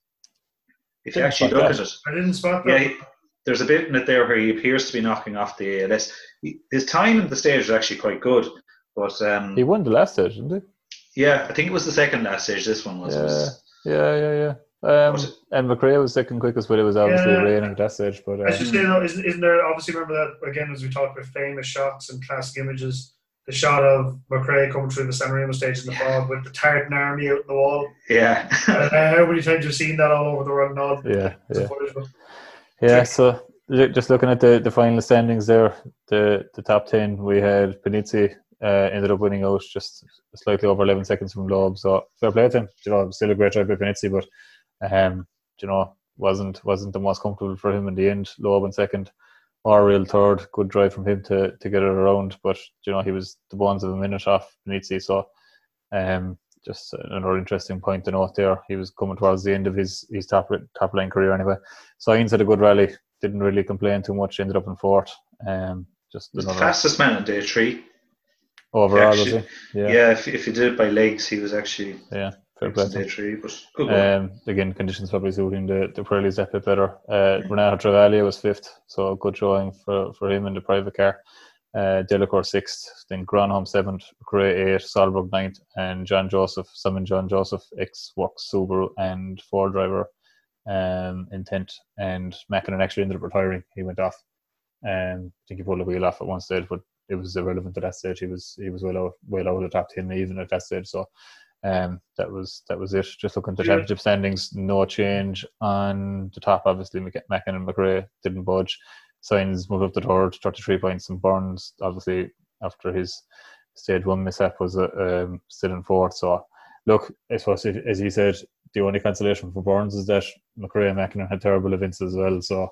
If you actually look at it. I didn't spot that. Yeah, there's a bit in it there where he appears to be knocking off the ALS. His time in the stage was actually quite good. But he won the last stage, didn't he? Yeah, I think it was the second last stage. This one was. Yeah. And McRae was second quickest, but it was obviously raining at that stage. But I should say though, isn't there, obviously remember that again as we talked about famous shots and classic images, the shot of McRae coming through the San Remo stage in the fog with the Tartan army out in the wall. Yeah. How many times you've seen that all over the world? Yeah. So just looking at the final standings there, the top 10, we had Panizzi ended up winning out just slightly over 11 seconds from Loeb. So fair play to him. You know, still a great drive by Panizzi, but you know, wasn't the most comfortable for him in the end. Loeb in second. real third. Good drive from him to get it around, but he was the bones of a minute off Benizzi, so just another interesting point to note there. He was coming towards the end of his top line career anyway. Sainz had a good rally, didn't really complain too much, ended up in fourth. Just the fastest man on day 3 overall, was he? Yeah, if you did it by legs, he was actually fair play. Day 3, but good. Again, conditions probably suiting the Pirellis that bit better. Renato Travaglia was 5th, so good showing for him in the private car. Delacour 6th, then Gronholm 7th, McRae 8th, Solberg 9th, and Simon John Joseph, ex-Works Subaru and Ford driver, in 10th. And Mackinnon actually ended up retiring. He went off. I think he pulled the wheel off at one stage, but it was irrelevant at that stage. He was well out of the top 10 even at that stage. So that was it. Just looking at the championship standings, no change on the top. Obviously, Mackinnon and McRae didn't budge. Sainz moved up the third, 33 points, and Burns, obviously, after his stage 1 mishap, was still in fourth. So, look, I suppose, as he said, the only consolation for Burns is that McRae and Mackinnon had terrible events as well. So,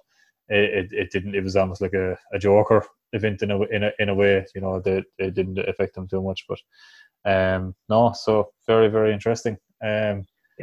it was almost like a joker event in a way, that it didn't affect them too much. But no, so very, very interesting. Even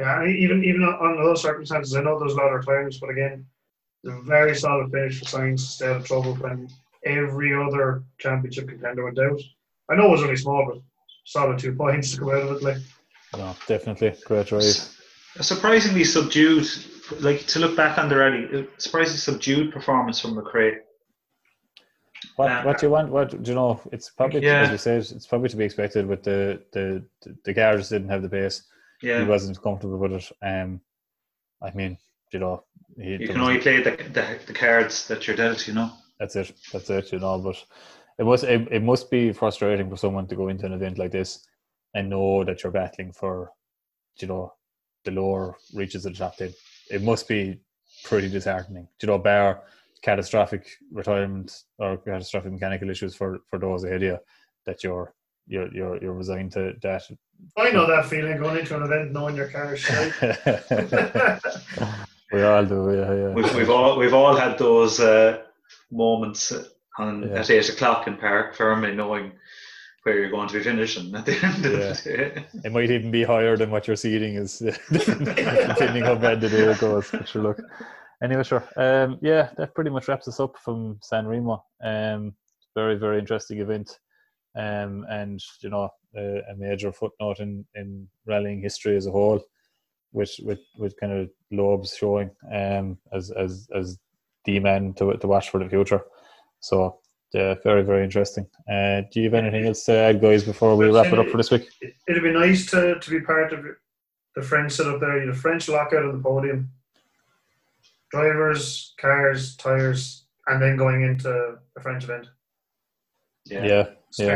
on those circumstances, I know there's a lot of times, but again, a very solid finish for Sainz to stay out of trouble when every other championship contender went out. I know it was only small, but solid 2 points to come out of it. No, definitely great drive. A surprisingly subdued, to look back on the rally, surprisingly subdued performance from McRae. What do you want? What do you know? It's probably, as you said, it's probably to be expected. With the car just didn't have the pace. Yeah, he wasn't comfortable with it. I mean, you can only play the cards that you're dealt. That's it. But it must be frustrating for someone to go into an event like this and know that you're battling for, the lower reaches of the top 10. It must be pretty disheartening. Bar catastrophic retirement or catastrophic mechanical issues for those ahead of you, that you're resigned to that. I know that feeling, going into an event knowing your car is shite. We all do, yeah. We've all had those moments at 8 o'clock in Park, firmly knowing where you're going to be finishing at the end of the day. It might even be higher than what your seating is, depending how bad the day goes. But sure, look. Anyway, sure. That pretty much wraps us up from San Remo. Very, very interesting event. And a major footnote in rallying history as a whole, with kind of Loeb's showing as the man to watch for the future. So very, very interesting. Do you have anything else to add, guys, before we wrap it up for this week? It'd be nice to be part of the French setup there. The French lockout on the podium, drivers, cars, tyres, and then going into the French event. Yeah.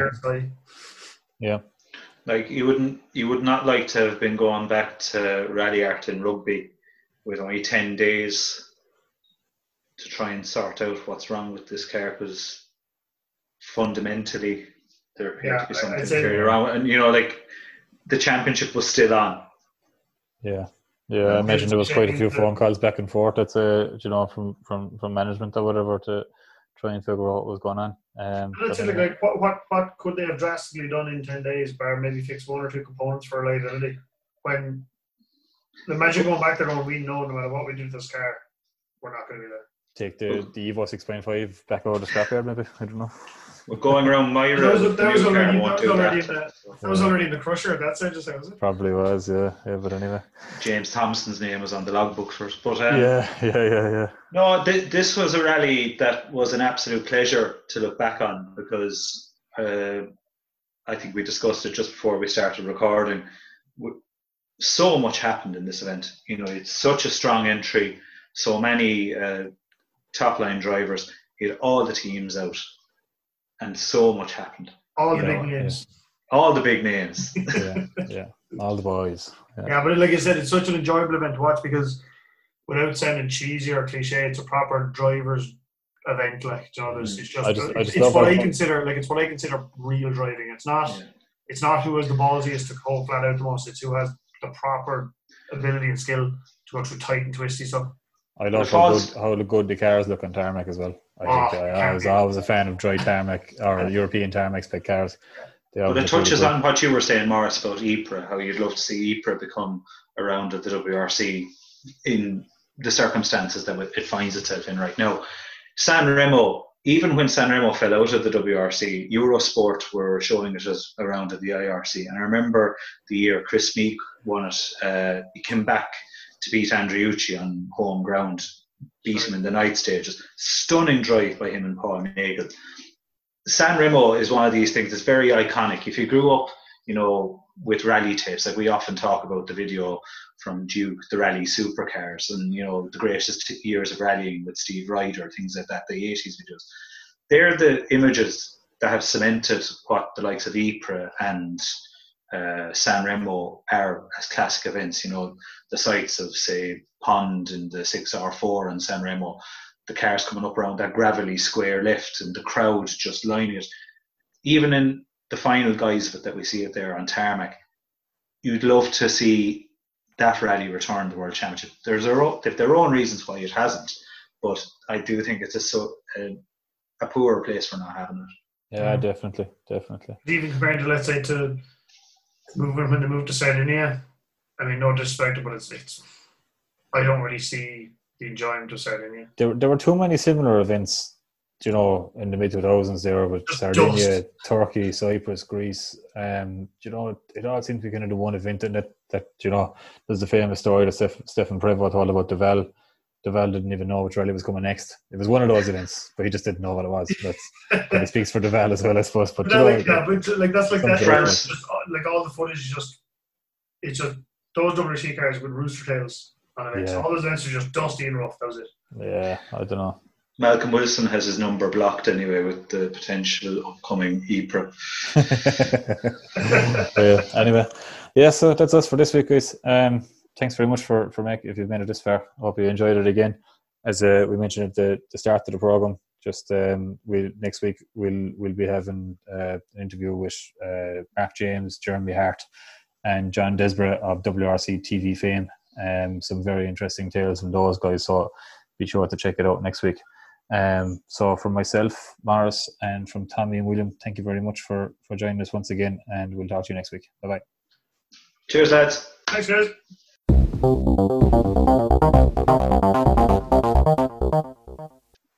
Like you would not like to have been going back to Rally Art in rugby with only 10 days to try and sort out what's wrong with this car, because fundamentally there appeared to be something very wrong. And the championship was still on. Yeah, I imagine there was quite a few phone calls back and forth. That's from management or whatever to try and figure out what was going on. What could they have drastically done in 10 days, bar maybe fix 1 or 2 components for reliability? When imagine going back there going, we know no matter what we do to this car, we're not going to be there. Take the Evo 6.5 back over the scrapyard, maybe. I don't know. We're going around my road. That was already in the crusher at that stage, was it? Probably was, yeah. But anyway, James Thompson's name was on the logbook first. But yeah. No, this was a rally that was an absolute pleasure to look back on, because I think we discussed it just before we started recording. So much happened in this event. It's such a strong entry. So many top line drivers. He had all the teams out. And so much happened. All the big names. All the big names. yeah. All the boys. Yeah, but like I said, it's such an enjoyable event to watch, because without sounding cheesy or cliche, it's a proper drivers event. It's what I consider real driving. It's not who has the ballsiest to go flat out the most. It's who has the proper ability and skill to go through tight and twisty stuff. I love how good the cars look on tarmac as well. I think I was always a fan of dry tarmac or European tarmac spec cars. But it touches on what you were saying, Morris, about Ypres, how you'd love to see Ypres become a round of the WRC in the circumstances that it finds itself in right now. San Remo, even when San Remo fell out of the WRC, Eurosport were showing it as a round of the IRC. And I remember the year Chris Meek won it, he came back to beat Andriucci on home ground, beat him in the night stages. Stunning drive by him and Paul Nagel. San Remo is one of these things that's very iconic. If you grew up, with rally tapes, like we often talk about the video from Duke, the rally supercars, and the greatest years of rallying with Steve Ryder, things like that, the 80s videos. They're the images that have cemented what the likes of Ypres and San Remo are as classic events. The sights of, say, Pond in the 6R4 and San Remo, the cars coming up around that gravelly square left and the crowd just lining it. Even in the final guise of it that we see it there on tarmac, you'd love to see that rally return the World Championship. They've their own reasons why it hasn't, but I do think it's a poor place for not having it. Yeah, definitely. Even compared to, let's say, when they moved to Sardinia, I mean, no disrespect, but it's I don't really see the enjoyment of Sardinia. There were too many similar events, in the mid-2000s there with Sardinia, Turkey, Cyprus, Greece. It all seems to be kind of the one event that there's the famous story that Stefan Prevost told about Deval. Deval didn't even know which rally was coming next. It was one of those events, but he just didn't know what it was. He speaks for Deval as well, I suppose. But that's like that. France. Like all the footage is it's just those WRC cars with rooster tails on events. All those events are just dusty and rough. That was it. Yeah, I don't know. Malcolm Wilson has his number blocked anyway with the potential upcoming Ypres. Anyway, so that's us for this week, guys. Thanks very much for if you've made it this far. I hope you enjoyed it again. As we mentioned at the start of the program, just next week we'll be having an interview with Mark James, Jeremy Hart, and John Desborough of WRC TV fame. Some very interesting tales from those guys. So be sure to check it out next week. So from myself, Morris, and from Tommy and William, thank you very much for joining us once again, and we'll talk to you next week. Bye bye. Cheers, lads. Thanks, guys.